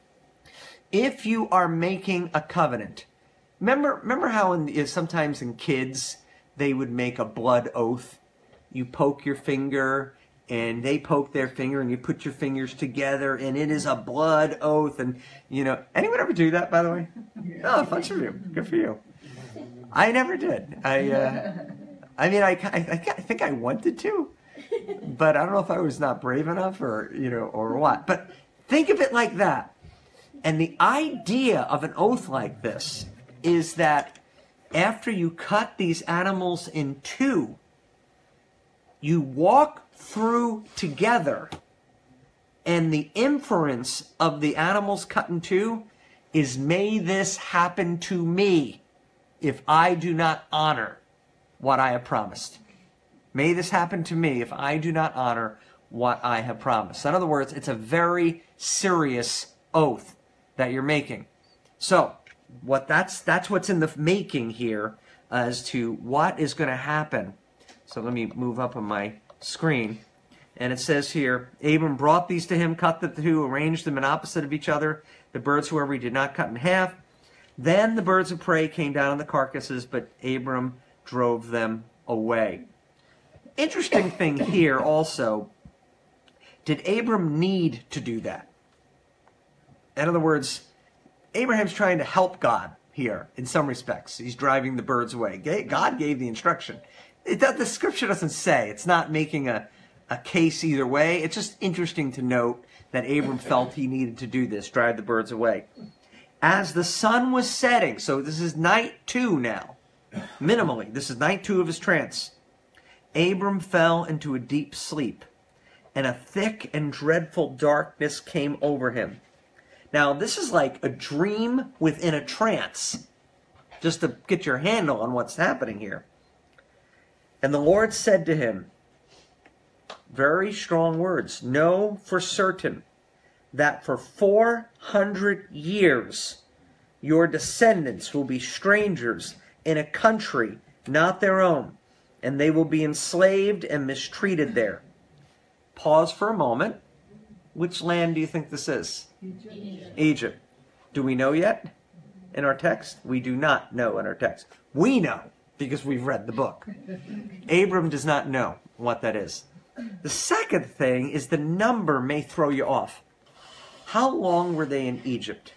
If you are making a covenant, remember, remember how in, sometimes in kids they would make a blood oath? You poke your finger, and they poke their finger, and you put your fingers together, and it is a blood oath. And you know, anyone ever do that? By the way, oh, a bunch of you. Good for you. I never did. I, uh, I mean, I, I, I think I wanted to. But I don't know if I was not brave enough or, you know, or what. But think of it like that. And the idea of an oath like this is that after you cut these animals in two, you walk through together, and the inference of the animals cut in two is, may this happen to me if I do not honor what I have promised. May this happen to me if I do not honor what I have promised. In other words, it's a very serious oath that you're making. So, what that's that's what's in the making here as to what is going to happen. So let me move up on my screen. And it says here, Abram brought these to him, cut the two, arranged them in opposite of each other. The birds, however, he did not cut in half. Then the birds of prey came down on the carcasses, but Abram drove them away. Interesting thing here also, did Abram need to do that? In other words, Abraham's trying to help God here in some respects. He's driving the birds away. God gave the instruction. It, the scripture doesn't say. It's not making a, a case either way. It's just interesting to note that Abram felt he needed to do this, drive the birds away. As the sun was setting, so this is night two now, minimally, this is night two of his trance, Abram fell into a deep sleep, and a thick and dreadful darkness came over him. Now, this is like a dream within a trance, just to get your handle on what's happening here. And the Lord said to him, very strong words, know for certain that for four hundred years your descendants will be strangers in a country not their own, and they will be enslaved and mistreated there. Pause for a moment. Which land do you think this is? Egypt. Egypt. Do we know yet in our text? We do not know in our text. We know because we've read the book. Abram does not know what that is. The second thing is the number may throw you off. How long were they in Egypt?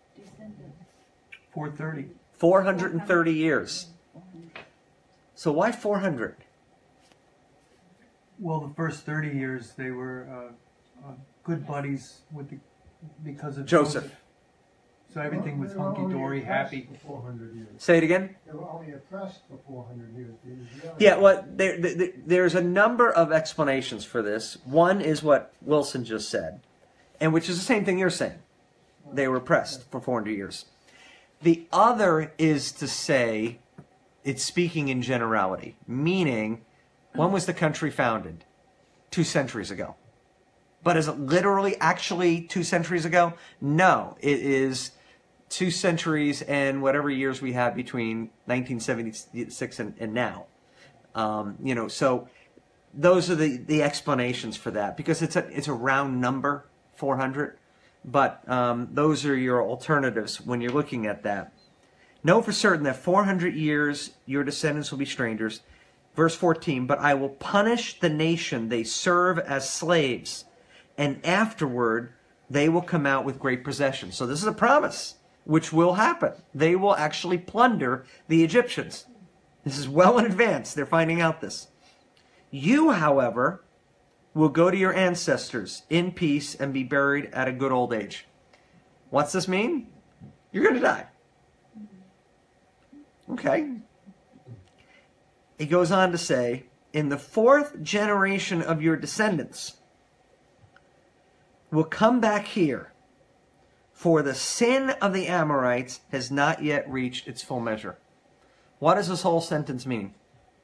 four thirty. four hundred thirty years. So why four hundred? Well, the first thirty years they were uh, uh, good buddies with the, because of Joseph. Joseph. So everything was hunky dory, happy. For four hundred years. Say it again. They were only oppressed for four hundred years. Yeah, well, there, there, there's a number of explanations for this. One is what Wilson just said, and which is the same thing you're saying. They were oppressed for four hundred years. The other is to say it's speaking in generality, meaning when was the country founded? Two centuries ago. But is it literally actually two centuries ago? No, it is two centuries and whatever years we have between nineteen seventy-six and, and now. Um, you know, so those are the, the explanations for that, because it's a it's a round number, four hundred. But um, those are your alternatives when you're looking at that. Know for certain that four hundred years your descendants will be strangers. Verse fourteen, but I will punish the nation they serve as slaves, and afterward they will come out with great possessions. So this is a promise, which will happen. They will actually plunder the Egyptians. This is well in advance. They're finding out this. You, however, will go to your ancestors in peace and be buried at a good old age. What's this mean? You're going to die. Okay. He goes on to say, in the fourth generation of your descendants will come back here, for the sin of the Amorites has not yet reached its full measure. What does this whole sentence mean?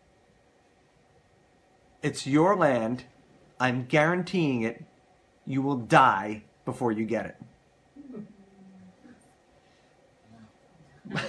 It's your land. I'm guaranteeing it. You will die before you get it.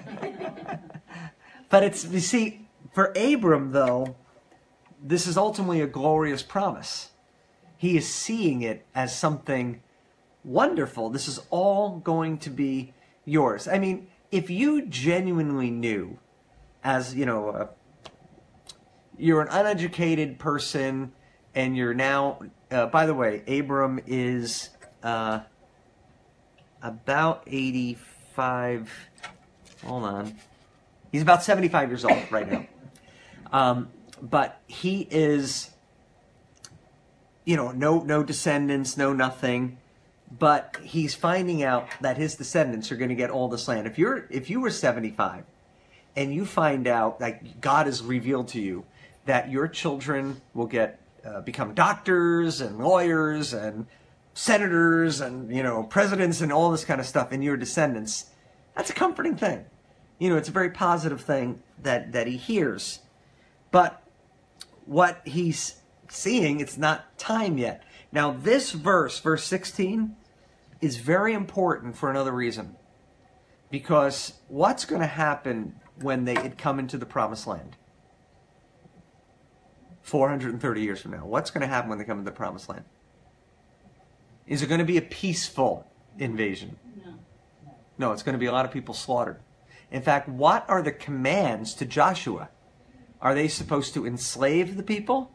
But it's, you see, for Abram, though, this is ultimately a glorious promise. He is seeing it as something wonderful. This is all going to be yours. I mean, if you genuinely knew, as, you know, uh, you're an uneducated person, and you're now, uh, by the way, Abram is uh, about eighty-five, hold on. He's about seventy-five years old right now. Um, but he is, you know, no no descendants, no nothing. But he's finding out that his descendants are going to get all this land. If you're if you were seventy-five and you find out that God has revealed to you that your children will get uh, become doctors and lawyers and senators and, you know, presidents and all this kind of stuff, and your descendants, that's a comforting thing. You know, it's a very positive thing that, that he hears. But what he's seeing, it's not time yet. Now, this verse, verse sixteen, is very important for another reason. Because what's going to happen when they had come into the promised land? four hundred thirty years from now. What's going to happen when they come into the promised land? Is it going to be a peaceful invasion? No. No, it's going to be a lot of people slaughtered. In fact, what are the commands to Joshua? Are they supposed to enslave the people?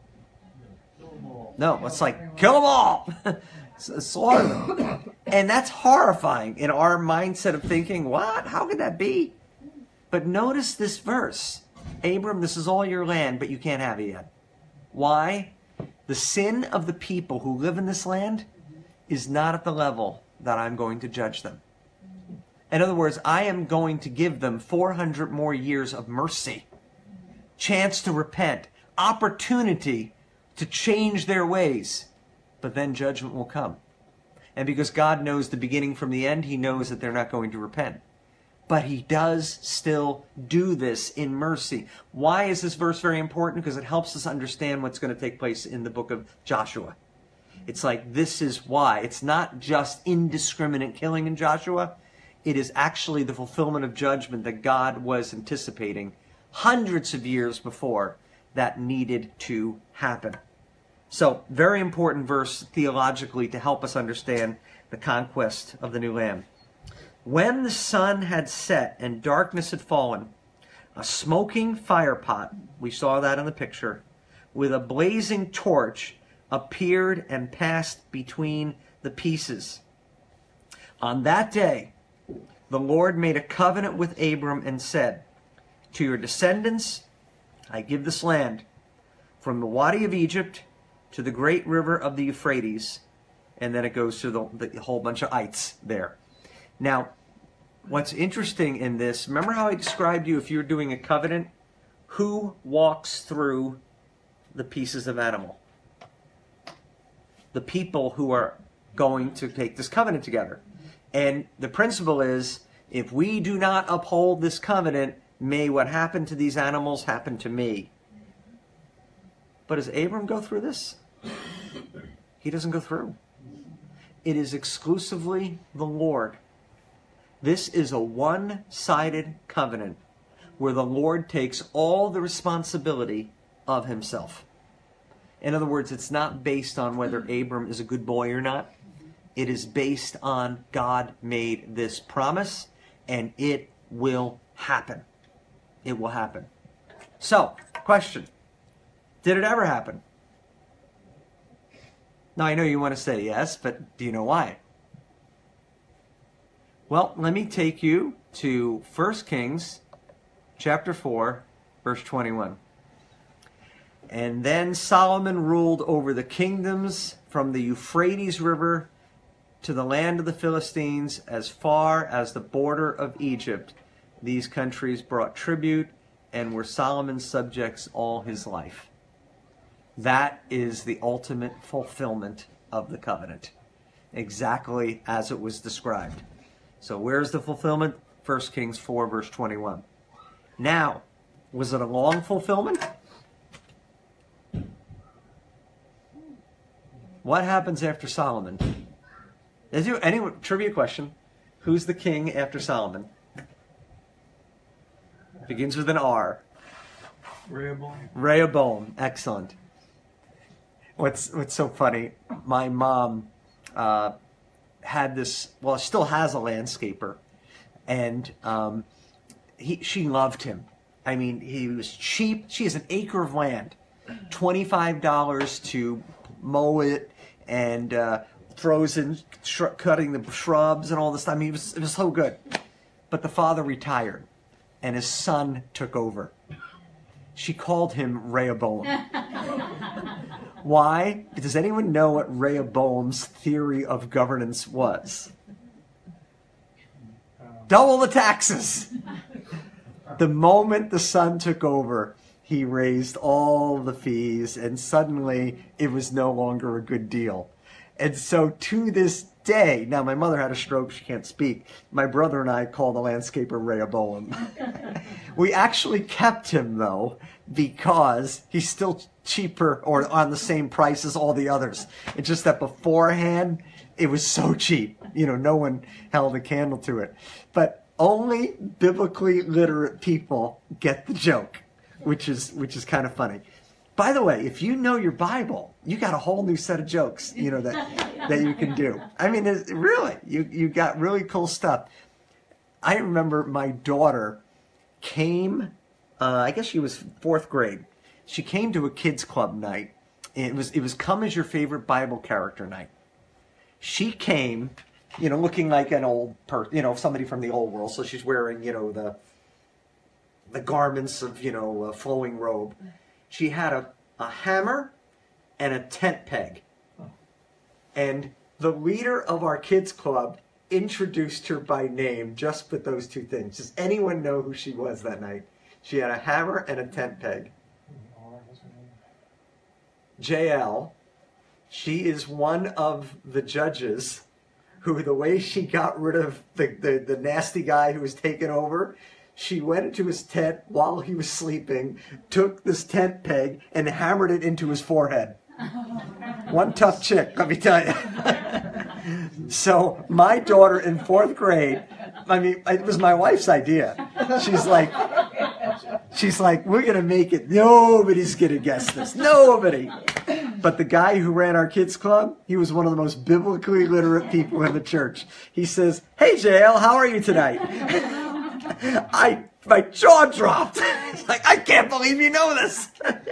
No, it's like, kill them all! Slaughter them. And that's horrifying in our mindset of thinking, what? How could that be? But notice this verse. Abram, this is all your land, but you can't have it yet. Why? The sin of the people who live in this land is not at the level that I'm going to judge them. In other words, I am going to give them four hundred more years of mercy, chance to repent, opportunity to change their ways, but then judgment will come. And because God knows the beginning from the end, he knows that they're not going to repent. But he does still do this in mercy. Why is this verse very important? Because it helps us understand what's going to take place in the book of Joshua. It's like, this is why. It's not just indiscriminate killing in Joshua. It is actually the fulfillment of judgment that God was anticipating hundreds of years before that needed to happen. So, very important verse theologically to help us understand the conquest of the new land. When the sun had set and darkness had fallen, a smoking firepot, we saw that in the picture, with a blazing torch appeared and passed between the pieces. On that day, the Lord made a covenant with Abram and said, to your descendants, I give this land, from the Wadi of Egypt to the great river of the Euphrates, and then it goes through the, the whole bunch of ites there. Now, what's interesting in this, remember how I described you if you're doing a covenant, who walks through the pieces of animal? The people who are going to take this covenant together. And the principle is, if we do not uphold this covenant, may what happened to these animals happen to me. But does Abram go through this? He doesn't go through. It is exclusively the Lord. This is a one-sided covenant where the Lord takes all the responsibility of himself. In other words, it's not based on whether Abram is a good boy or not. It is based on God made this promise, and it will happen. It will happen. So, question. Did it ever happen? Now, I know you want to say yes, but do you know why? Well, let me take you to First Kings chapter four, verse twenty-one. And then Solomon ruled over the kingdoms from the Euphrates River to the land of the Philistines as far as the border of Egypt. These countries brought tribute and were Solomon's subjects all his life. That is the ultimate fulfillment of the covenant, exactly as it was described. So where's the fulfillment? First Kings four, verse twenty-one. Now, was it a long fulfillment? What happens after Solomon? Is there any trivia question? Who's the king after Solomon? Begins with an R. Rehoboam. Rehoboam. Excellent. What's what's so funny? My mom uh, had this. Well, she still has a landscaper, and um, he she loved him. I mean, he was cheap. She has an acre of land, twenty-five dollars to mow it, and uh, throws in sh- cutting the shrubs and all this. I mean, it was it was so good. But the father retired, and his son took over. She called him Rehoboam. Why? Does anyone know what Rehoboam's theory of governance was? Double the taxes. The moment the son took over, he raised all the fees, and suddenly it was no longer a good deal. And so to this day, now my mother had a stroke, she can't speak. My brother and I call the landscaper Rehoboam. We actually kept him, though, because he's still cheaper or on the same price as all the others. It's just that beforehand, it was so cheap. You know, no one held a candle to it. But only biblically literate people get the joke, which is which is kind of funny. By the way, if you know your Bible, you got a whole new set of jokes, you know, that that you can do. I mean, it's, really, you you got really cool stuff. I remember my daughter came uh, I guess she was fourth grade. She came to a kids club night. It was it was come as your favorite Bible character night. She came, you know, looking like an old person, you know, somebody from the old world. So she's wearing, you know, the the garments of, you know, a flowing robe. She had a, a hammer and a tent peg. And the leader of our kids club introduced her by name just with those two things. Does anyone know who she was that night? She had a hammer and a tent peg. J L, she is one of the judges who, the way she got rid of the, the, the nasty guy who was taking over, she went into his tent while he was sleeping, took this tent peg, and hammered it into his forehead. One tough chick, let me tell you. So my daughter in fourth grade, I mean, it was my wife's idea. She's like, she's like, we're going to make it. Nobody's going to guess this. Nobody. But the guy who ran our kids club, he was one of the most biblically literate people in the church. He says, hey, J L, how are you tonight? I, my jaw dropped. It's like, I can't believe you know this.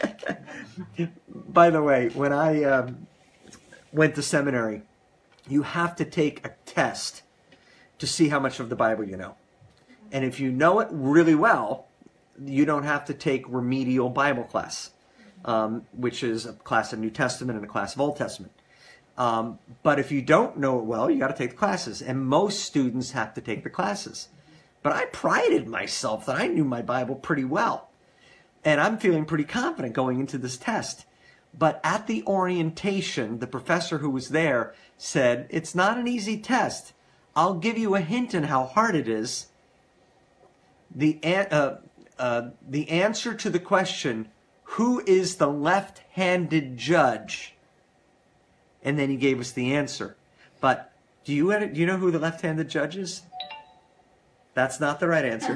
By the way, when I um, went to seminary, you have to take a test to see how much of the Bible you know. And if you know it really well, you don't have to take remedial Bible class, um, which is a class of New Testament and a class of Old Testament. Um, but if you don't know it well, you got to take the classes. And most students have to take the classes. But I prided myself that I knew my Bible pretty well. And I'm feeling pretty confident going into this test. But at the orientation, the professor who was there said, it's not an easy test. I'll give you a hint on how hard it is. The, uh, uh, the answer to the question, who is the left-handed judge? And then he gave us the answer. But do you, do you know who the left-handed judge is? That's not the right answer.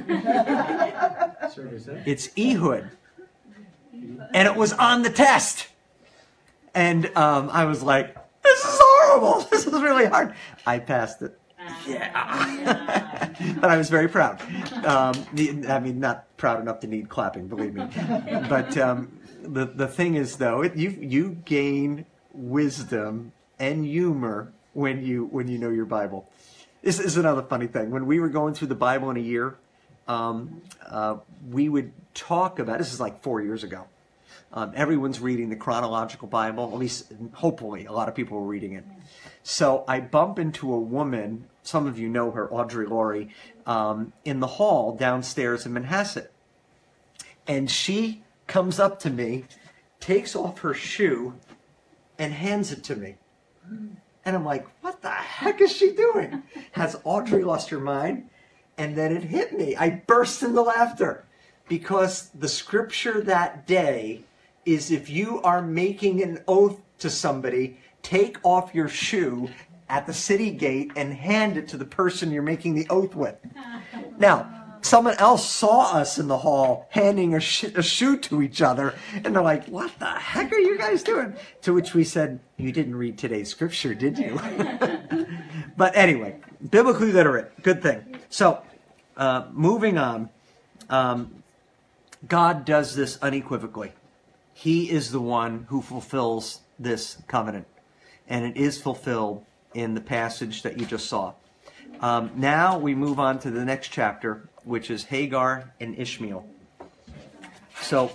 It's Ehud. And it was on the test. And um, I was like, this is horrible. This is really hard. I passed it. Yeah. But I was very proud. Um, I mean, not proud enough to need clapping, believe me. But um, the, the thing is, though, it, you, you gain wisdom and humor when you, when you know your Bible. This is another funny thing. When we were going through the Bible in a year, um, uh, we would talk about, this is like four years ago. Um, everyone's reading the chronological Bible, at least hopefully a lot of people were reading it. So I bump into a woman, some of you know her, Audrey Laurie, um, in the hall downstairs in Manhasset. And she comes up to me, takes off her shoe, and hands it to me. And I'm like, what the heck is she doing? Has Audrey lost her mind? And then it hit me. I burst into laughter because the scripture that day is if you are making an oath to somebody, take off your shoe at the city gate and hand it to the person you're making the oath with. Now, someone else saw us in the hall handing a, sh- a shoe to each other, and they're like, what the heck are you guys doing? To which we said, you didn't read today's scripture, did you? But anyway, biblically literate, good thing. So, uh, moving on, um, God does this unequivocally. He is the one who fulfills this covenant, and it is fulfilled in the passage that you just saw. Um, now we move on to the next chapter, which is Hagar and Ishmael. So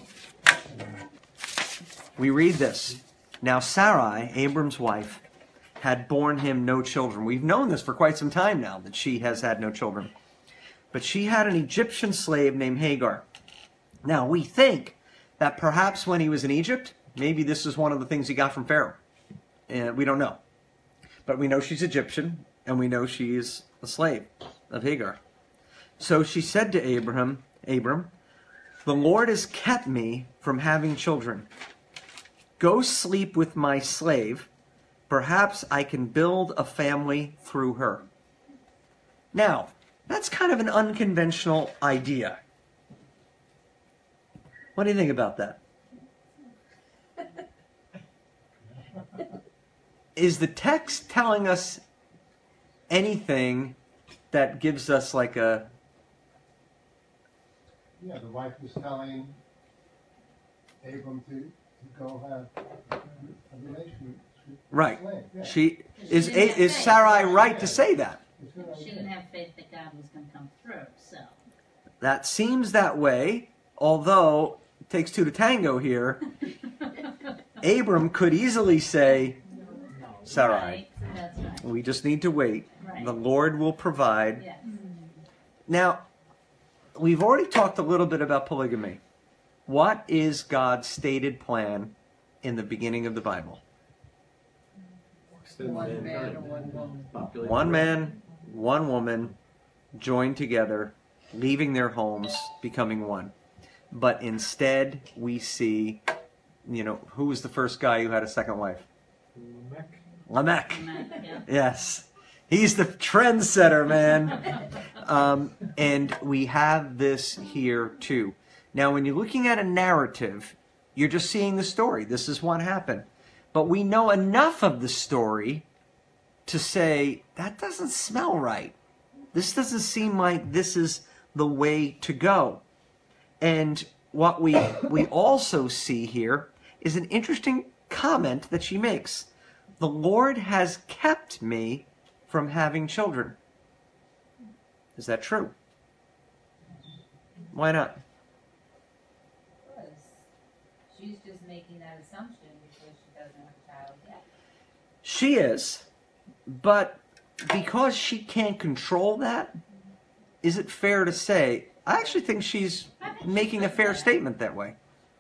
we read this. Now Sarai, Abram's wife, had borne him no children. We've known this for quite some time now, that she has had no children. But she had an Egyptian slave named Hagar. Now we think that perhaps when he was in Egypt, maybe this is one of the things he got from Pharaoh. And we don't know. But we know she's Egyptian, and we know she is a slave of Hagar. So she said to Abraham, Abram, the Lord has kept me from having children. Go sleep with my slave. Perhaps I can build a family through her. Now, that's kind of an unconventional idea. What do you think about that? Is the text telling us anything that gives us like a Yeah, the wife was telling Abram to, to go have a relationship with Right. the slave. Yeah. She is She didn't is have Sarai faith. right to say that? It's good She idea. didn't have faith that God was going to come through, so. That seems that way, although it takes two to tango here. Abram could easily say, Sarai, Right, that's right. we just need to wait. Right. The Lord will provide. Yes. Now, we've already talked a little bit about polygamy. What is God's stated plan in the beginning of the Bible? One man and one woman. One man, one woman, joined together, leaving their homes, becoming one. But instead, we see, you know, who was the first guy who had a second wife? Lamech. Lamech. Yeah. Yes. He's the trendsetter, man. Um, and we have this here too. Now, when you're looking at a narrative, you're just seeing the story. This is what happened. But we know enough of the story to say, that doesn't smell right. This doesn't seem like this is the way to go. And what we we also see here is an interesting comment that she makes. The Lord has kept me from having children. Is that true? Why not? Because she's just making that assumption because she doesn't have a child yet. She is, but because she can't control that, is it fair to say, I actually think she's making a fair statement that way.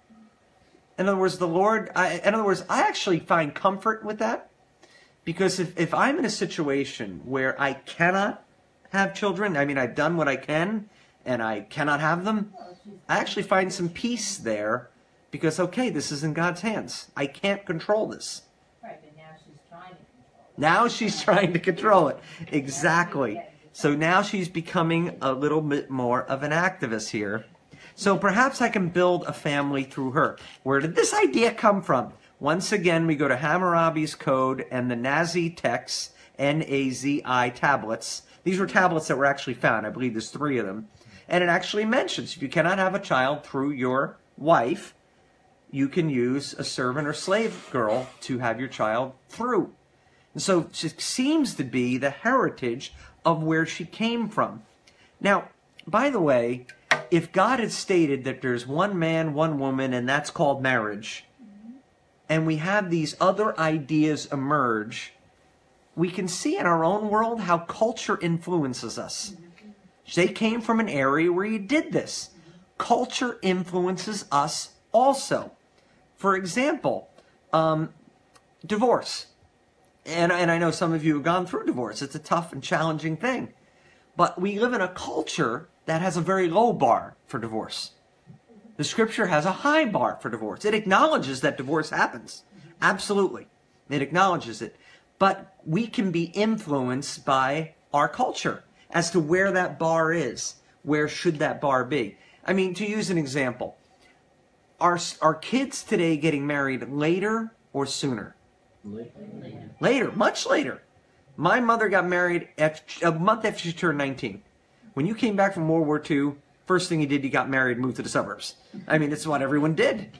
In other words, the Lord, I, in other words, I actually find comfort with that. Because if, if I'm in a situation where I cannot have children, I mean, I've done what I can, and I cannot have them, I actually find some peace there. Because, okay, this is in God's hands. I can't control this. Right, but now she's trying to control it. Now she's trying to control it. Exactly. So now she's becoming a little bit more of an activist here. So perhaps I can build a family through her. Where did this idea come from? Once again, we go to Hammurabi's Code and the Nazi texts, N A Z I tablets. These were tablets that were actually found. I believe there's three of them. And it actually mentions if you cannot have a child through your wife, you can use a servant or slave girl to have your child through. And so it seems to be the heritage of where she came from. Now, by the way, if God had stated that there's one man, one woman, and that's called marriage, and we have these other ideas emerge, we can see in our own world how culture influences us. They came from an area where you did this. Culture influences us also. For example, um, divorce. And, and I know some of you have gone through divorce. It's a tough and challenging thing. But we live in a culture that has a very low bar for divorce. The scripture has a high bar for divorce. It acknowledges that divorce happens. Absolutely. It acknowledges it. But we can be influenced by our culture as to where that bar is. Where should that bar be? I mean, to use an example, are, are kids today getting married later or sooner? Later. Later, much later. My mother got married at, a month after she turned nineteen. When you came back from World War Two, first thing you did, you got married and moved to the suburbs. I mean, it's what everyone did.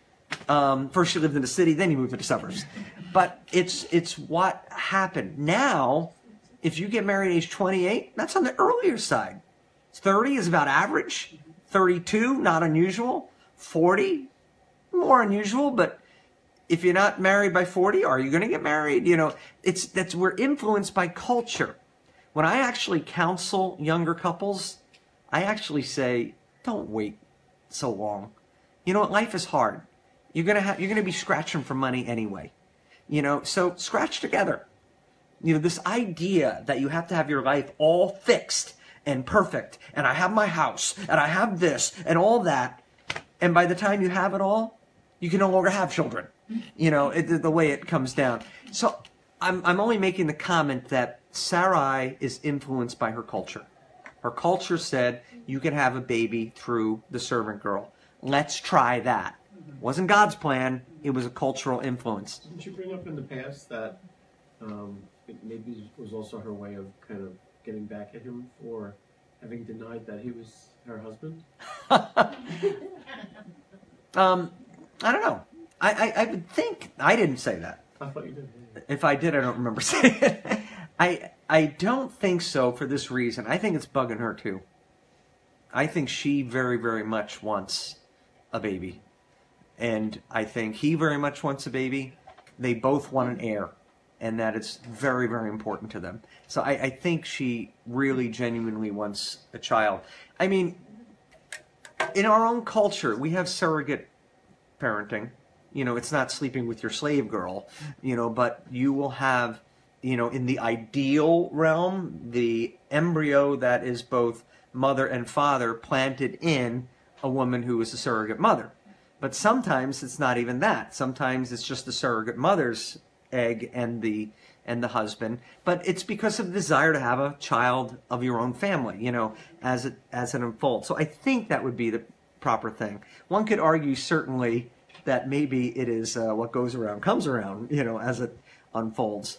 Um, first you lived in the city, then you moved to the suburbs. But it's it's what happened. Now, if you get married at age twenty-eight, that's on the earlier side. thirty is about average. thirty-two, not unusual. forty, more unusual, but if you're not married by forty, are you going to get married? You know, it's that's we're influenced by culture. When I actually counsel younger couples, I actually say, don't wait so long. You know what? Life is hard. You're gonna have you're gonna be scratching for money anyway. You know, so scratch together. You know, this idea that you have to have your life all fixed and perfect, and I have my house, and I have this, and all that, and by the time you have it all, you can no longer have children. You know, it, the way it comes down. So I'm, I'm only making the comment that Sarai is influenced by her culture. Her culture said, you can have a baby through the servant girl. Let's try that. It wasn't God's plan. It was a cultural influence. Didn't you bring up in the past that um, it maybe was also her way of kind of getting back at him for having denied that he was her husband? um, I don't know. I, I, I would think I didn't say that. I thought you did. If I did, I don't remember saying it. I I don't think so for this reason. I think it's bugging her too. I think she very, very much wants a baby. And I think he very much wants a baby. They both want an heir. And that it's very, very important to them. So I, I think she really genuinely wants a child. I mean, in our own culture, we have surrogate parenting. You know, it's not sleeping with your slave girl, you know, but you will have, you know, in the ideal realm, the embryo that is both mother and father planted in a woman who is a surrogate mother. But sometimes it's not even that. Sometimes it's just the surrogate mother's egg and the and the husband. But it's because of the desire to have a child of your own family, you know, as it as it unfolds. So I think that would be the proper thing. One could argue certainly that maybe it is uh, what goes around comes around, you know, as it unfolds.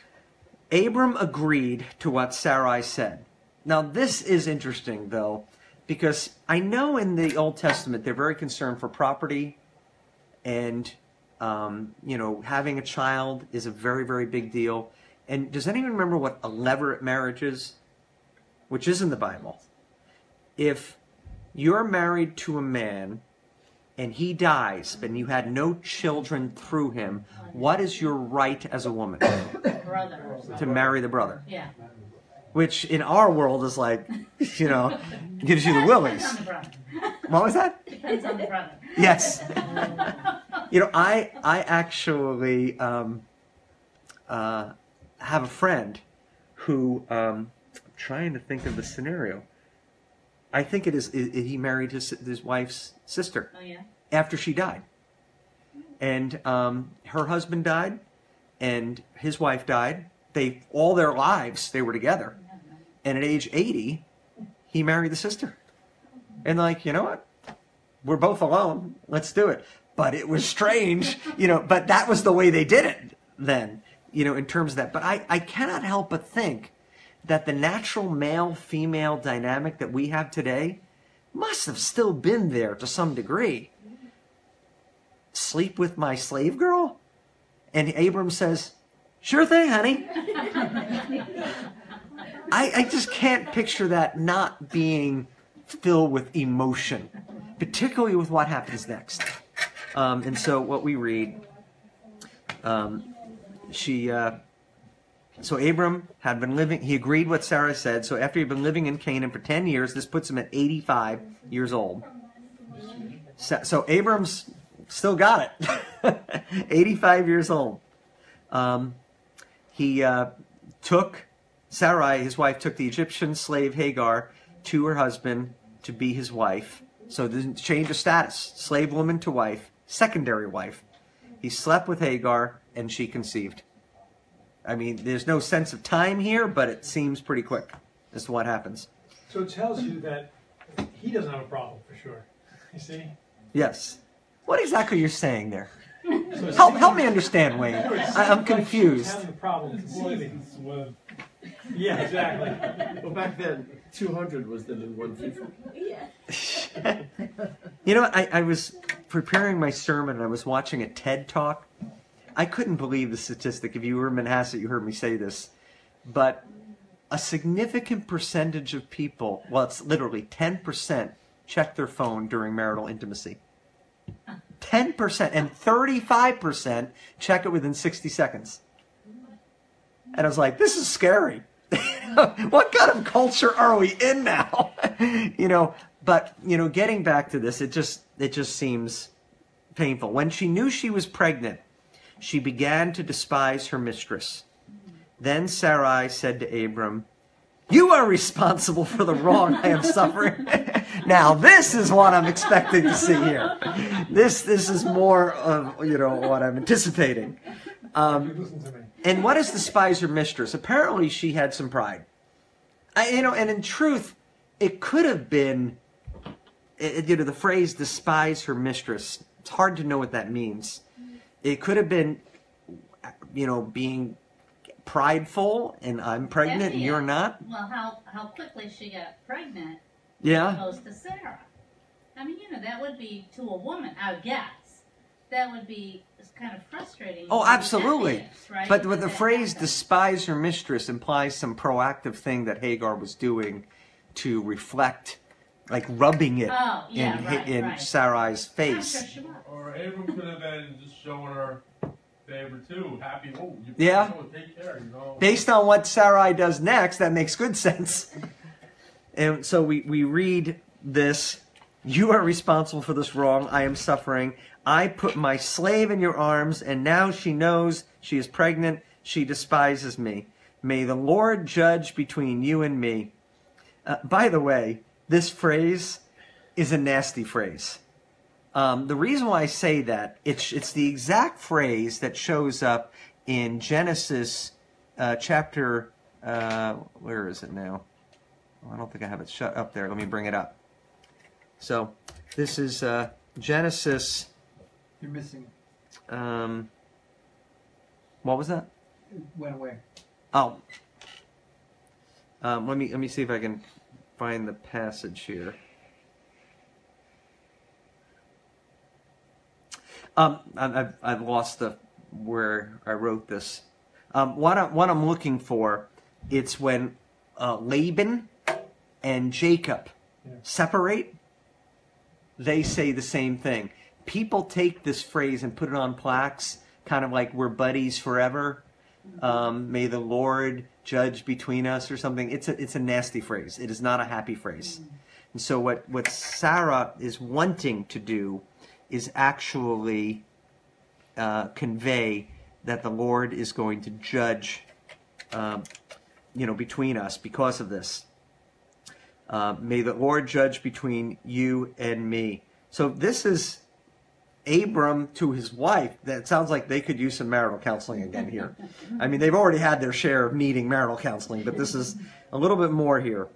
Abram agreed to what Sarai said. Now, this is interesting, though, because I know in the Old Testament they're very concerned for property, and, um, you know, having a child is a very, very big deal. And does anyone remember what a levirate marriage is? Which is in the Bible. If you're married to a man and he dies, but you had no children through him, what is your right as a woman? Brother. To marry the brother. Yeah. Which in our world is like, you know, gives you the willies. Depends on the brother. What was that? Depends on the brother. Yes. You know, I I actually um, uh, have a friend who, um, I'm trying to think of the scenario. I think it is, it, he married his, his wife's sister. Oh, yeah? After she died. And um, her husband died, and his wife died. They all their lives they were together. And at age eighty, he married the sister. And like, you know what? We're both alone. Let's do it. But it was strange, you know, but that was the way they did it then, you know, in terms of that. But I, I cannot help but think that the natural male-female dynamic that we have today must have still been there to some degree. Sleep with my slave girl? And Abram says, sure thing, honey. I, I just can't picture that not being filled with emotion, particularly with what happens next. Um, and so what we read, um, she, uh, so Abram had been living, he agreed what Sarah said, so after he'd been living in Canaan for ten years, this puts him at eighty-five years old. So, so Abram's still got it. eighty-five years old. Um, he uh, took, Sarai, his wife, took the Egyptian slave Hagar to her husband to be his wife. So the change of status, slave woman to wife, secondary wife. He slept with Hagar and she conceived. I mean, there's no sense of time here, but it seems pretty quick as to what happens. So it tells you that he doesn't have a problem for sure. You see? Yes. What exactly you're saying there? So Help, help me understand, Wayne. It seems I, I'm like she was confused. having a problem conceiving. Yeah, exactly. Well, back then, two hundred was the new one fifty. Yeah. You know, I, I was preparing my sermon and I was watching a TED Talk. I couldn't believe the statistic. If you were in Manhasset, you heard me say this. But a significant percentage of people, well, it's literally ten percent, check their phone during marital intimacy. ten percent. And thirty-five percent check it within sixty seconds. And I was like, this is scary. What kind of culture are we in now? You know, but, you know, getting back to this, it just, it just seems painful. When she knew she was pregnant, she began to despise her mistress. Then Sarai said to Abram, you are responsible for the wrong I am suffering. Now, this is what I'm expecting to see here. This, this is more of, you know, what I'm anticipating. Um, Listen to me. and what is despise her mistress? Apparently she had some pride. I, you know, and in truth, it could have been, it, you know, the phrase despise her mistress. It's hard to know what that means. It could have been, you know, being prideful and I'm pregnant and you're not? Well, how, how quickly she got pregnant Yeah. opposed to Sarah. I mean, you know, that would be, to a woman, I would guess, that would be kind of frustrating. Oh, to be absolutely. envious, right? But with the That phrase happened. despise your mistress implies some proactive thing that Hagar was doing to reflect, like rubbing it Oh, yeah, in, right, in right. Sarai's I'm face. sure she was. Or Abram could have been just showing her favor too. Happy, oh, you Yeah. oh, take care, you know. Based on what Sarai does next, that makes good sense. And so we, we read this. You are responsible for this wrong. I am suffering. I put my slave in your arms, and now she knows she is pregnant. She despises me. May the Lord judge between you and me. Uh, by the way, this phrase is a nasty phrase. Um, the reason why I say that, it's, it's the exact phrase that shows up in Genesis uh, chapter, uh, where is it now? Oh, I don't think I have it shut up there. Let me bring it up. So this is uh, Genesis, You're missing. um, what was that? It went away. Oh, um, let me let me see if I can find the passage here. Um, I- I've I've lost the where I wrote this. Um, what I, what I'm looking for, it's when uh, Laban and Jacob Yeah. separate. They say the same thing. People take this phrase and put it on plaques, kind of like we're buddies forever. Um, may the Lord judge between us or something. It's a it's a nasty phrase. It is not a happy phrase. And so what, what Sarah is wanting to do is actually uh, convey that the Lord is going to judge, um, you know, between us because of this. Uh, may the Lord judge between you and me. So this is Abram to his wife. That sounds like they could use some marital counseling again here. I mean, they've already had their share of needing marital counseling, but this is a little bit more here.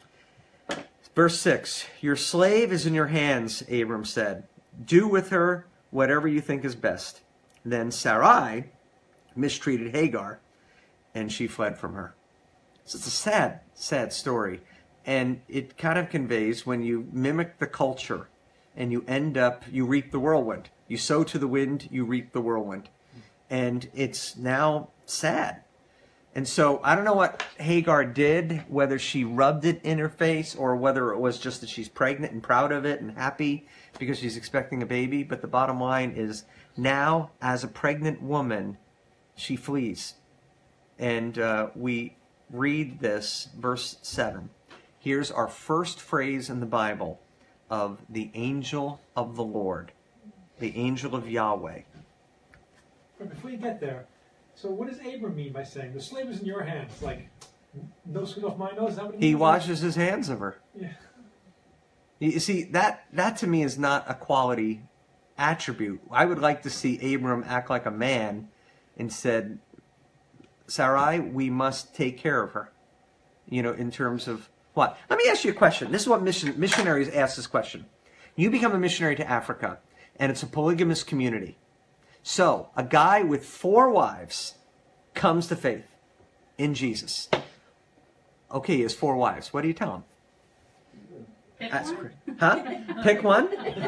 Verse six, your slave is in your hands, Abram said. Do with her whatever you think is best. Then Sarai mistreated Hagar, and she fled from her. So it's a sad, sad story. And it kind of conveys when you mimic the culture and you end up, you reap the whirlwind. You sow to the wind, you reap the whirlwind. And it's now sad. And so I don't know what Hagar did, whether she rubbed it in her face or whether it was just that she's pregnant and proud of it and happy because she's expecting a baby. But the bottom line is now, as a pregnant woman, she flees. And uh, we read this, verse seven. Here's our first phrase in the Bible of the angel of the Lord, the angel of Yahweh. But before you get there, so what does Abram mean by saying the slave is in your hands? Like, no skin off my nose? Is that what it He means? washes his hands of her. Yeah. You see, that, that to me is not a quality attribute. I would like to see Abram act like a man and said, Sarai, we must take care of her. You know, in terms of what? Let me ask you a question. This is what mission, missionaries ask this question. You become a missionary to Africa, and it's a polygamous community. So, a guy with four wives comes to faith in Jesus. Okay, he has four wives. What do you tell him? Pick That's one? great. Huh? Pick one?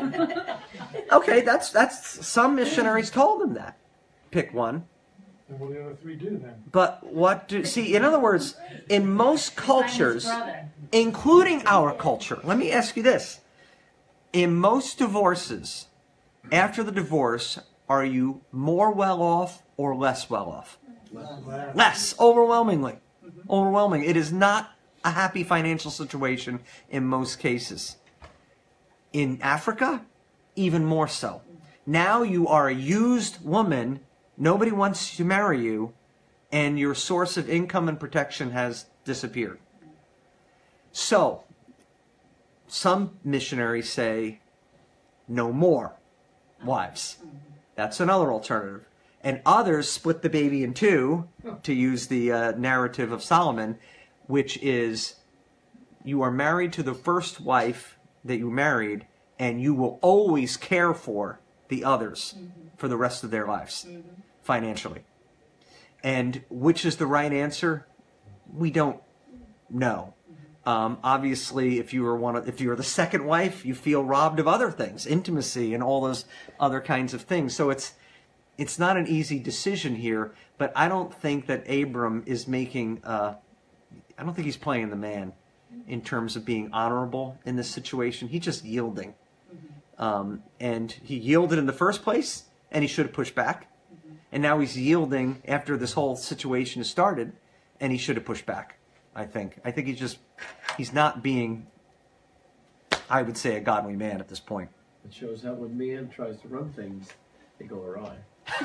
Okay, that's that's some missionaries told him that. Pick one. And what do the other three do then? But what do see in other words, in most Find his cultures, brother. including our culture, let me ask you this. In most divorces, after the divorce, are you more well off or less well off? Last. Less, overwhelmingly. Overwhelming. It is not a happy financial situation in most cases. In Africa, even more so. Now you are a used woman, nobody wants to marry you, and your source of income and protection has disappeared. So, some missionaries say, no more wives. That's another alternative. And others split the baby in two, to use the uh, narrative of Solomon, which is you are married to the first wife that you married, and you will always care for the others for the rest of their lives, financially. And which is the right answer? We don't know. Um, obviously, if you were one of, if you were the second wife, you feel robbed of other things, intimacy, and all those other kinds of things. So it's it's not an easy decision here. But I don't think that Abram is making. Uh, I don't think he's playing the man in terms of being honorable in this situation. He's just yielding, um, and he yielded in the first place, and he should have pushed back. And now he's yielding after this whole situation has started, and he should have pushed back. I think. I think he's just, he's not being, I would say, a godly man at this point. It shows how when man tries to run things, they go awry.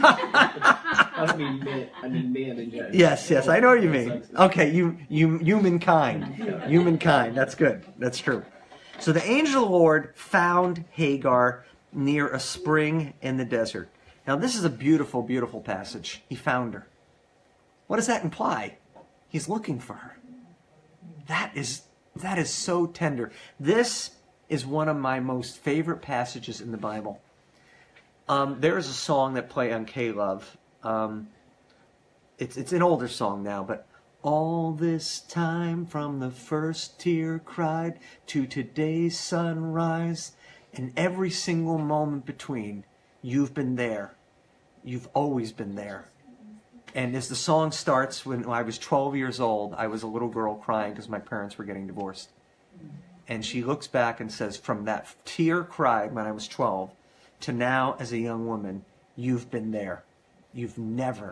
I don't mean man, I mean man in general. Yes, yes, I know what you mean. Okay, you, you, humankind. Humankind, that's good. That's true. So the angel of the Lord found Hagar near a spring in the desert. Now this is a beautiful, beautiful passage. He found her. What does that imply? He's looking for her. That is that is so tender. This is one of my most favorite passages in the Bible. Um, there is a song that play on K-Love. Um, it's it's an older song now, but all this time from the first tear cried to today's sunrise, and every single moment between, you've been there. You've always been there. And as the song starts, when I was twelve years old, I was a little girl crying because my parents were getting divorced. And she looks back and says, from that tear cried when I was twelve to now as a young woman, you've been there. You've never.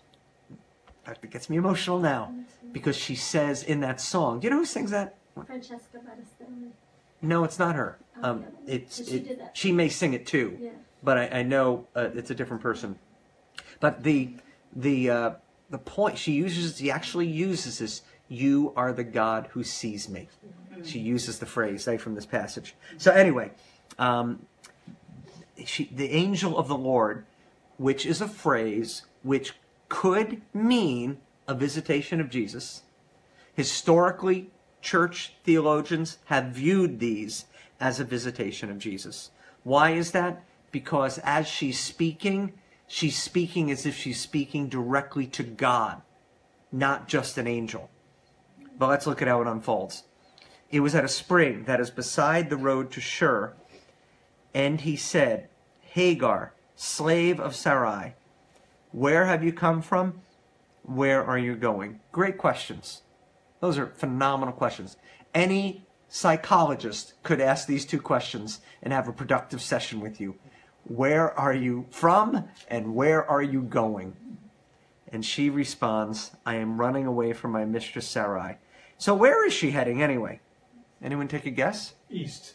It gets me emotional now because she says in that song, do you know who sings that? Francesca Battistelli. No, it's not her. Oh, Um, yeah. it's But she it, did that. she may sing it too, Yeah. but I, I know uh, it's a different person. But the the uh, the point she uses, she actually uses this. You are the God who sees me. She uses the phrase right from this passage. So anyway, um, she, the angel of the Lord, which is a phrase which could mean a visitation of Jesus. Historically, church theologians have viewed these as a visitation of Jesus. Why is that? Because as she's speaking, she's speaking as if she's speaking directly to God, not just an angel. But let's look at how it unfolds. It was at a spring that is beside the road to Shur, and he said, Hagar, slave of Sarai, where have you come from? Where are you going? Great questions. Those are phenomenal questions. Any psychologist could ask these two questions and have a productive session with you. Where are you from and where are you going? And she responds, I am running away from my mistress Sarai. So where is she heading anyway? Anyone take a guess? East.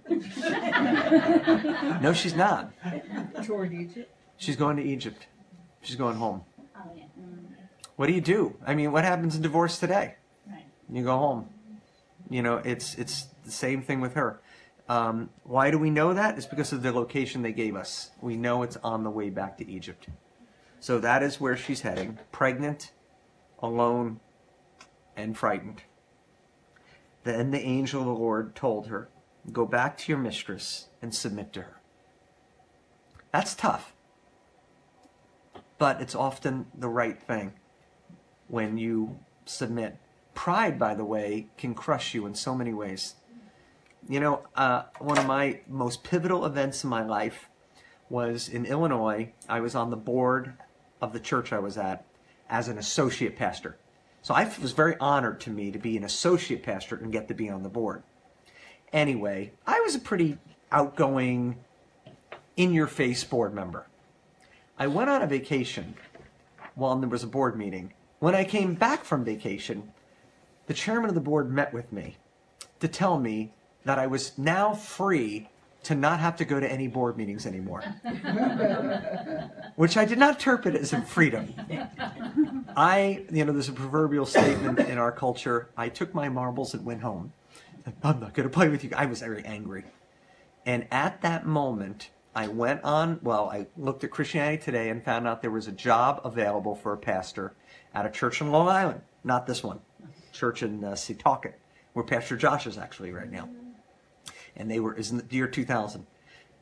No, she's not. Toward Egypt. She's going to Egypt. She's going home. Oh, yeah. Mm, What do you do? I mean, what happens in divorce today? right. You go home. You know, it's it's the same thing with her. Um, why do we know that? It's because of the location they gave us. We know it's on the way back to Egypt. So that is where she's heading, pregnant, alone, and frightened. Then the angel of the Lord told her, go back to your mistress and submit to her. That's tough. But it's often the right thing when you submit. Pride, by the way, can crush you in so many ways. You know, uh, one of my most pivotal events in my life was in Illinois. I was on the board of the church I was at as an associate pastor. So I it was very honored to me to be an associate pastor and get to be on the board. Anyway, I was a pretty outgoing, in-your-face board member. I went on a vacation while there was a board meeting. When I came back from vacation, the chairman of the board met with me to tell me that I was now free to not have to go to any board meetings anymore. Which I did not interpret as a freedom. I, you know, there's a proverbial statement in our culture, I took my marbles and went home. I'm not going to play with you. I was very angry. And at that moment, I went on, well, I looked at Christianity Today and found out there was a job available for a pastor at a church in Long Island. Not this one. Church in uh, Setauket, where Pastor Josh is actually right now. And they were, is in the year two thousand.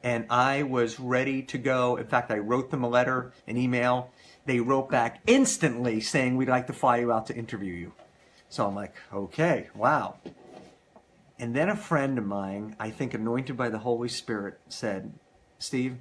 And I was ready to go. In fact, I wrote them a letter, an email. They wrote back instantly saying, we'd like to fly you out to interview you. So I'm like, okay, wow. And then a friend of mine, I think anointed by the Holy Spirit, said, Steve,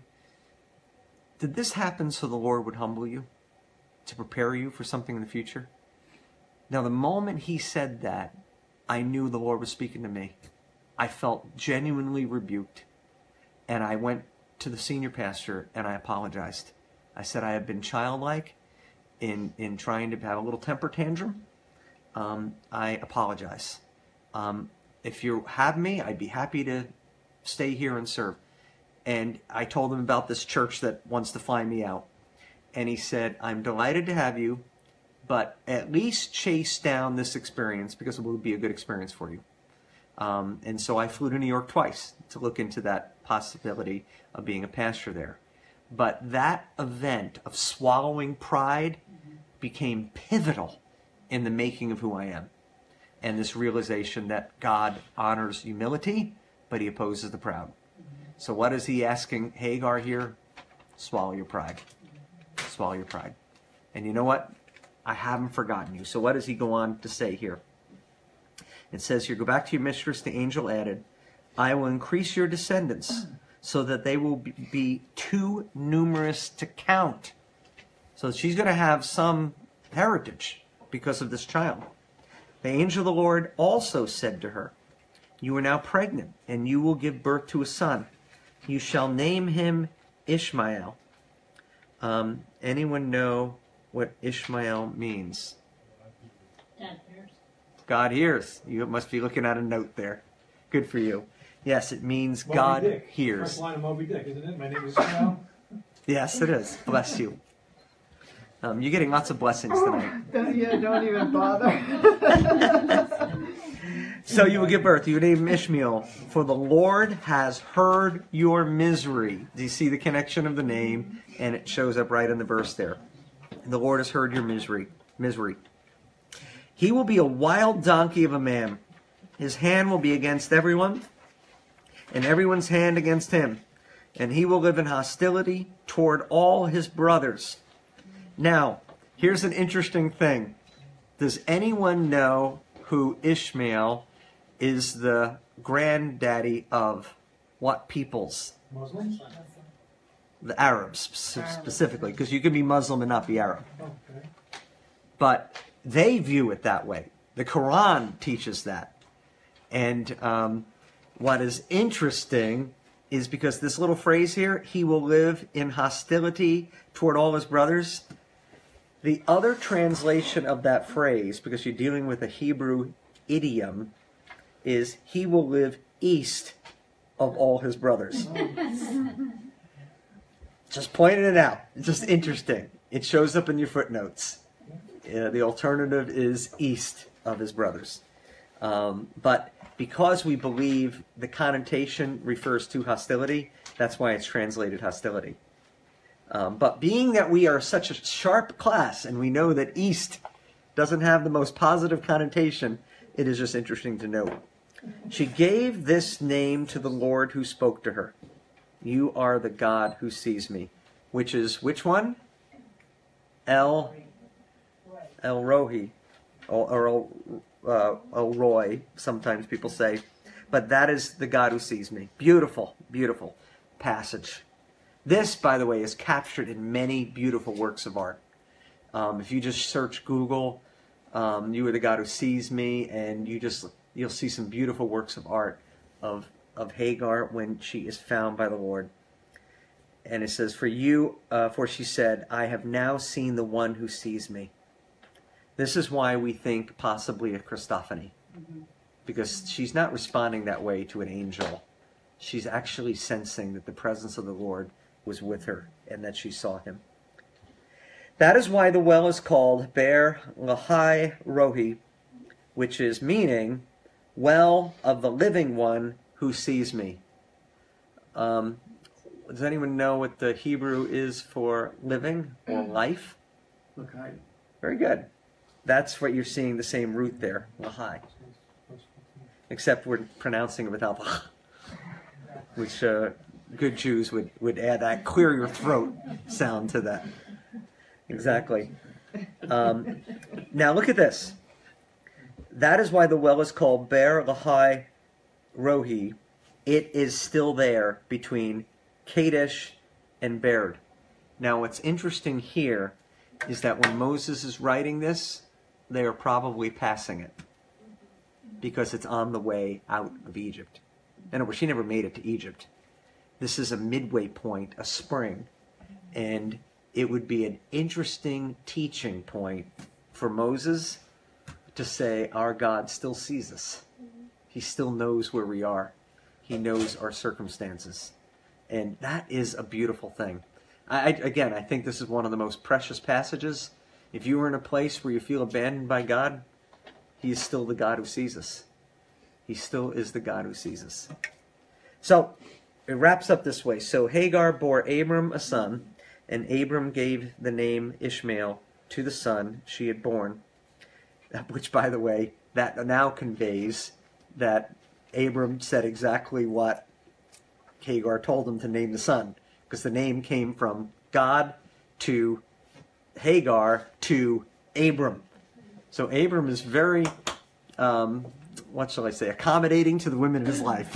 did this happen so the Lord would humble you, to prepare you for something in the future? Now, the moment he said that, I knew the Lord was speaking to me. I felt genuinely rebuked. And I went to the senior pastor and I apologized. I said, I have been childlike in, in trying to have a little temper tantrum. Um, I apologize. Um, if you have me, I'd be happy to stay here and serve. And I told him about this church that wants to fly me out. And he said, I'm delighted to have you, but at least chase down this experience because it will be a good experience for you. Um, and so I flew to New York twice to look into that possibility of being a pastor there. But that event of swallowing pride became pivotal in the making of who I am. And this realization that God honors humility, but he opposes the proud. So what is he asking Hagar here? Swallow your pride. Swallow your pride. And you know what? I haven't forgotten you. So what does he go on to say here? It says here, go back to your mistress, the angel added, I will increase your descendants so that they will be too numerous to count. So she's going to have some heritage because of this child. The angel of the Lord also said to her, you are now pregnant, and you will give birth to a son. You shall name him Ishmael. Um, anyone know what Ishmael means? God hears. God hears. You must be looking at a note there. Good for you. Yes, it means Moby God Dick. hears. First line of Moby Dick, isn't it? My name is Ishmael. Yes, it is. Bless you. Um, you're getting lots of blessings tonight. Don't, yeah, don't even bother. So you will give birth. You will name him Ishmael, for the Lord has heard your misery. Do you see the connection of the name? And it shows up right in the verse there. The Lord has heard your misery. Misery. He will be a wild donkey of a man. His hand will be against everyone, and everyone's hand against him. And he will live in hostility toward all his brothers. Now, here's an interesting thing. Does anyone know who Ishmael is the granddaddy of? What peoples? Muslims? The Arabs, spe- specifically, because you can be Muslim and not be Arab. Okay. But they view it that way. The Quran teaches that. And um, what is interesting is because this little phrase here, he will live in hostility toward all his brothers. The other translation of that phrase, because you're dealing with a Hebrew idiom, is he will live east of all his brothers. Just pointing it out. It's just interesting. It shows up in your footnotes. Uh, the alternative is east of his brothers. Um, but because we believe the connotation refers to hostility, that's why it's translated hostility. Um, but being that we are such a sharp class and we know that east doesn't have the most positive connotation, it is just interesting to note. She gave this name to the Lord who spoke to her. You are the God who sees me. Which is, which one? El, El Rohi. Or, or El, uh, El Roy, sometimes people say. But that is the God who sees me. Beautiful, beautiful passage. This, by the way, is captured in many beautiful works of art. Um, if you just search Google, um, you are the God who sees me, and you just you'll see some beautiful works of art of of Hagar when she is found by the Lord. And it says, "For you, uh, for she said, I have now seen the one who sees me." This is why we think possibly a Christophany, because she's not responding that way to an angel. She's actually sensing that the presence of the Lord was with her and that she saw him. That is why the well is called Be'er Lahai Rohi, which is meaning well of the living one who sees me. Um, does anyone know what the Hebrew is for living or life? Okay. Very good. That's what you're seeing, the same root there, Lahai. Except we're pronouncing it without the which uh, good Jews would, would add that clear your throat sound to that. Exactly. Um, now look at this. That is why the well is called Be'er Lahai Rohi. It is still there between Kadesh and Bered. Now what's interesting here is that when Moses is writing this, they are probably passing it because it's on the way out of Egypt. In other words, she never made it to Egypt. This is a midway point, a spring, and it would be an interesting teaching point for Moses to say, our God still sees us. He still knows where we are. He knows our circumstances. And that is a beautiful thing. I, I, again, I think this is one of the most precious passages. If you are in a place where you feel abandoned by God, He is still the God who sees us. He still is the God who sees us. So, it wraps up this way. So Hagar bore Abram a son, and Abram gave the name Ishmael to the son she had born. Which, by the way, that now conveys that Abram said exactly what Hagar told him to name the son. Because the name came from God to Hagar to Abram. So Abram is very, um, what shall I say, accommodating to the women of his life,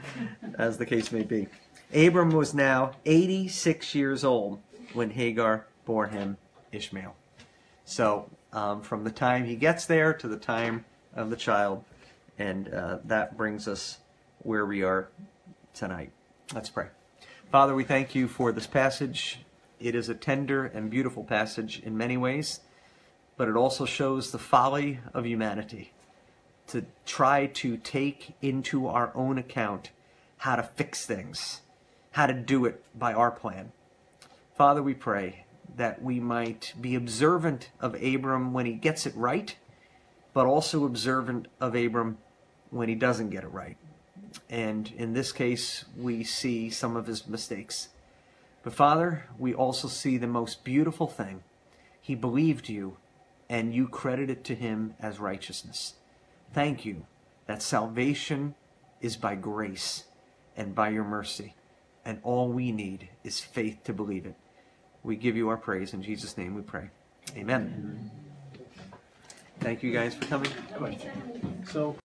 as the case may be. Abram was now eighty-six years old when Hagar bore him Ishmael. So um, from the time he gets there to the time of the child, and uh, that brings us where we are tonight. Let's pray. Father, we thank you for this passage. It is a tender and beautiful passage in many ways, but it also shows the folly of humanity to try to take into our own account how to fix things, how to do it by our plan. Father, we pray that we might be observant of Abram when he gets it right, but also observant of Abram when he doesn't get it right. And in this case, we see some of his mistakes. But Father, we also see the most beautiful thing. He believed you, and you credit it to him as righteousness. Thank you that salvation is by grace and by your mercy, and all we need is faith to believe it. We give you our praise. In Jesus' name we pray. Amen. Thank you guys for coming. So